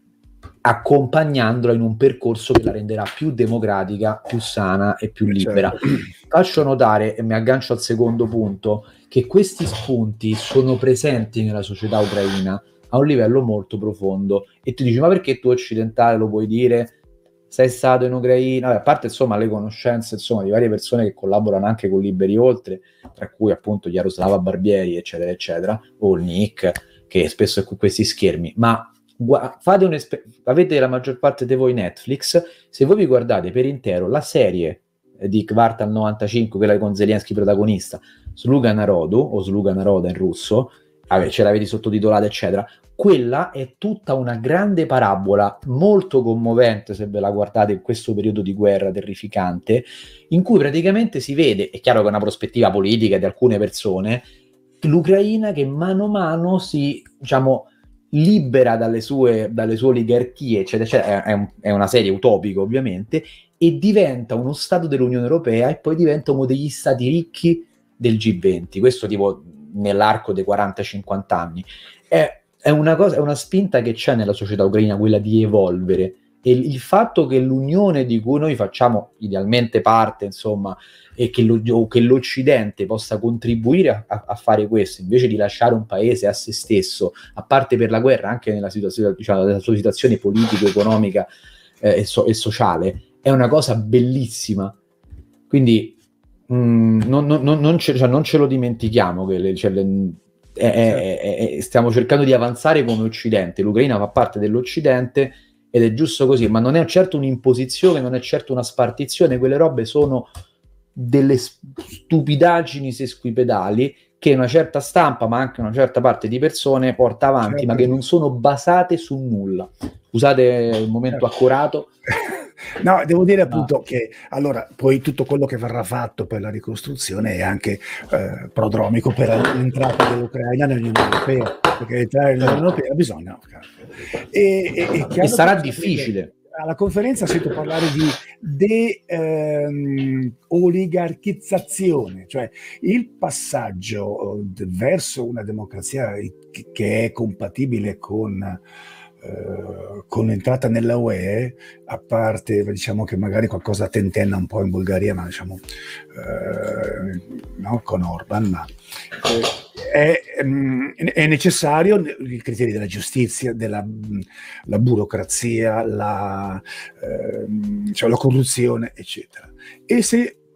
accompagnandola in un percorso che la renderà più democratica, più sana e più libera. Certo. Faccio notare, e mi aggancio al secondo punto, che questi spunti sono presenti nella società ucraina a un livello molto profondo, e tu dici ma perché tu occidentale lo puoi dire, sei stato in Ucraina? Vabbè, a parte insomma le conoscenze insomma di varie persone che collaborano anche con Liberi Oltre, tra cui appunto Jaroslava Barbieri eccetera eccetera, o il Nick che spesso è con questi schermi, ma fate un esper- avete la maggior parte di voi Netflix, se voi vi guardate per intero la serie di Kvartal novantacinque, quella con Zelensky protagonista, Sluga Narodu o Sluga Naroda in russo, ce l'avete sottotitolata eccetera, quella è tutta una grande parabola molto commovente se ve la guardate in questo periodo di guerra terrificante, in cui praticamente si vede, è chiaro che è una prospettiva politica di alcune persone, l'Ucraina che mano a mano si, diciamo, libera dalle sue, dalle sue oligarchie, eccetera, eccetera. È, un, è una serie utopica ovviamente, e diventa uno Stato dell'Unione Europea e poi diventa uno degli stati ricchi del G venti, questo tipo nell'arco dei quaranta cinquanta anni. È, è una cosa, è una spinta che c'è nella società ucraina, quella di evolvere, e il fatto che l'unione di cui noi facciamo idealmente parte, insomma, e che, lo, o che l'Occidente possa contribuire a, a fare questo, invece di lasciare un paese a se stesso, a parte per la guerra, anche nella situazione, diciamo, nella sua situazione politica-economica eh, e, so, e sociale, è una cosa bellissima. Quindi mh, non, non, non, ce, cioè, non ce lo dimentichiamo che le, cioè, le, è, è, è, stiamo cercando di avanzare come Occidente, l'Ucraina fa parte dell'Occidente ed è giusto così, ma non è certo un'imposizione, non è certo una spartizione, quelle robe sono delle stupidaggini sesquipedali che una certa stampa, ma anche una certa parte di persone porta avanti, certo, ma che non sono basate su nulla. Scusate il momento certo. accorato. No, devo dire appunto no. che allora poi tutto quello che verrà fatto per la ricostruzione è anche eh, prodromico per l'entrata dell'Ucraina nell'Unione Europea, perché entrare nell'Unione Europea bisogna e, e, e, e sarà difficile. Alla conferenza sento parlare di de-oligarchizzazione, ehm, cioè il passaggio eh, verso una democrazia che è compatibile con Uh, con l'entrata nella U E, a parte diciamo che magari qualcosa tentenna un po' in Bulgaria, ma diciamo uh, no, con Orban, ma uh, è, um, è necessario i criteri della giustizia, della la burocrazia, la, uh, cioè la corruzione, eccetera. E se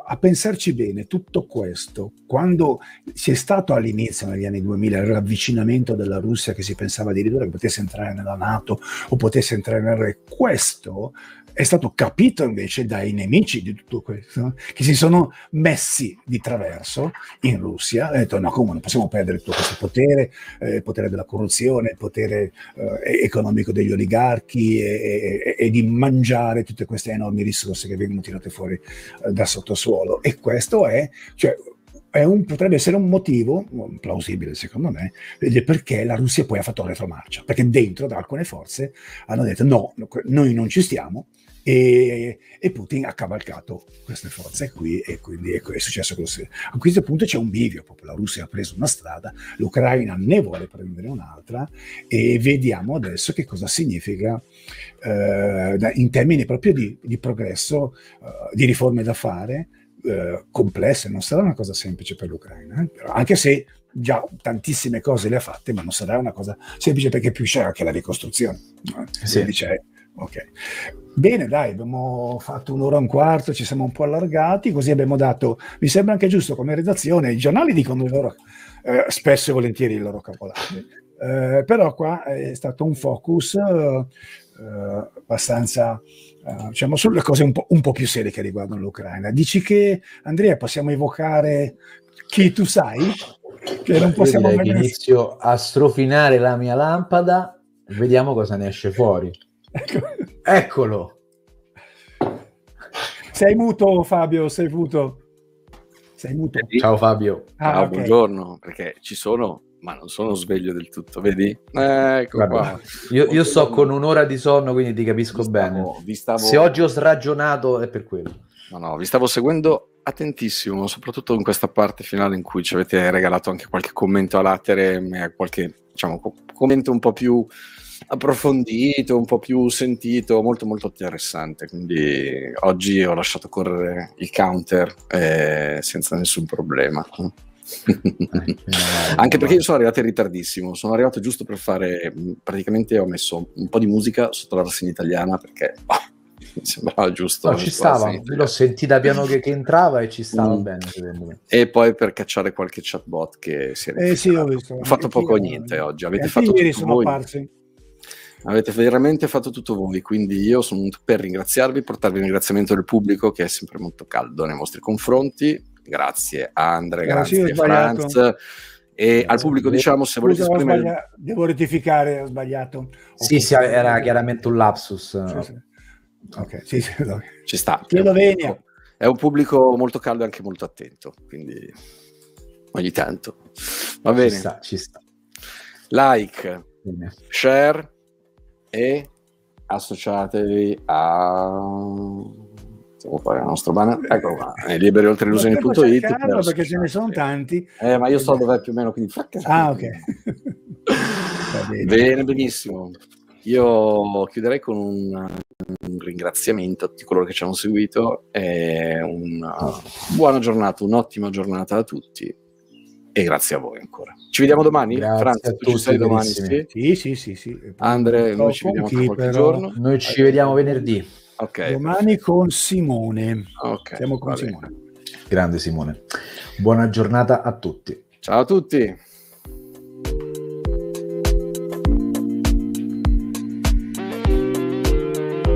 a pensarci bene, tutto questo, quando si è stato all'inizio, negli anni duemila, il ravvicinamento della Russia, che si pensava addirittura che potesse entrare nella NATO o potesse entrare nel Re, questo è stato capito invece dai nemici di tutto questo, che si sono messi di traverso in Russia e hanno detto no, come non possiamo perdere tutto questo potere, eh, il potere della corruzione, il potere eh, economico degli oligarchi e, e, e di mangiare tutte queste enormi risorse che vengono tirate fuori eh, da sottosuolo. E questo è, cioè, è un, potrebbe essere un motivo plausibile secondo me perché la Russia poi ha fatto retromarcia, perché dentro da alcune forze hanno detto no, noi non ci stiamo. E, e Putin ha cavalcato queste forze qui e quindi è, è successo così. A questo punto c'è un bivio, proprio la Russia ha preso una strada, l'Ucraina ne vuole prendere un'altra e vediamo adesso che cosa significa eh, in termini proprio di, di progresso, eh, di riforme da fare, eh, complesse. Non sarà una cosa semplice per l'Ucraina, eh? Però, anche se già tantissime cose le ha fatte, ma non sarà una cosa semplice perché più c'è anche la ricostruzione, no? Sì. C'è, ok. Bene, dai, abbiamo fatto un'ora e un quarto, ci siamo un po' allargati, così abbiamo dato, mi sembra anche giusto come redazione, i giornali dicono loro, eh, spesso e volentieri il loro cavolate, eh, però qua è stato un focus eh, abbastanza, eh, diciamo, sulle cose un po', un po' più serie che riguardano l'Ucraina. Dici che, Andrea, possiamo evocare chi tu sai? Che non possiamo mai... Inizio a strofinare la mia lampada e vediamo cosa ne esce fuori. Eccolo. Sei muto, Fabio, sei muto. Sei muto. Ciao Fabio. Ah, Ciao, okay. Buongiorno, perché ci sono, ma non sono sveglio del tutto, vedi? Eh, ecco qua. Io, io sto con un'ora di sonno, quindi ti capisco vi stavo, bene. Vi stavo... Se oggi ho sragionato è per quello. No, no, vi stavo seguendo attentissimo, soprattutto in questa parte finale in cui ci avete regalato anche qualche commento a latere, qualche, diciamo, commento un po' più approfondito, un po' più sentito, molto molto interessante, quindi oggi ho lasciato correre il counter eh, senza nessun problema. Anche perché io sono arrivato in ritardissimo, sono arrivato giusto per fare, praticamente ho messo un po' di musica sotto la rassegna italiana perché oh, mi sembrava giusto. No, ci stava, l'ho sentita piano che, che entrava e ci stava mm. bene secondo me. E poi per cacciare qualche chatbot che si è eh, sì, ho, visto, ho fatto poco o niente oggi, avete fatto tutto sono voi. Apparsi. Avete veramente fatto tutto voi, quindi io sono venuto per ringraziarvi, portarvi un ringraziamento del pubblico che è sempre molto caldo nei vostri confronti. Grazie a Andre, grazie a Franz e grazie al pubblico diciamo se volete Scusa, esprimere... sbaglia... devo rettificare, ho sbagliato. Sì, sì, era chiaramente un lapsus. Sì, sì. Ok, sì, sì, ci sta. È un, è un pubblico molto caldo e anche molto attento, quindi ogni tanto. Va bene. Ci sta, ci sta. Like, bene. Share e associatevi a stiamo fare il nostro banner, ecco qua, è liberi oltre illusioni punto it perché ce ne sono tanti eh, ma io so dov'è più o meno, quindi ah ok bene. bene benissimo, io chiuderei con un, un ringraziamento a tutti coloro che ci hanno seguito e una buona giornata, un'ottima giornata a tutti e grazie a voi ancora. Ci vediamo domani? Grazie Franz, a tu tutti, ci sei domani? Sì, sì, sì. sì, sì. Andre, noi ci vediamo tra qualche giorno. Noi ci vediamo venerdì. Okay. Domani con Simone. Okay, Siamo con vale. Simone. Grande Simone. Buona giornata a tutti. Ciao a tutti.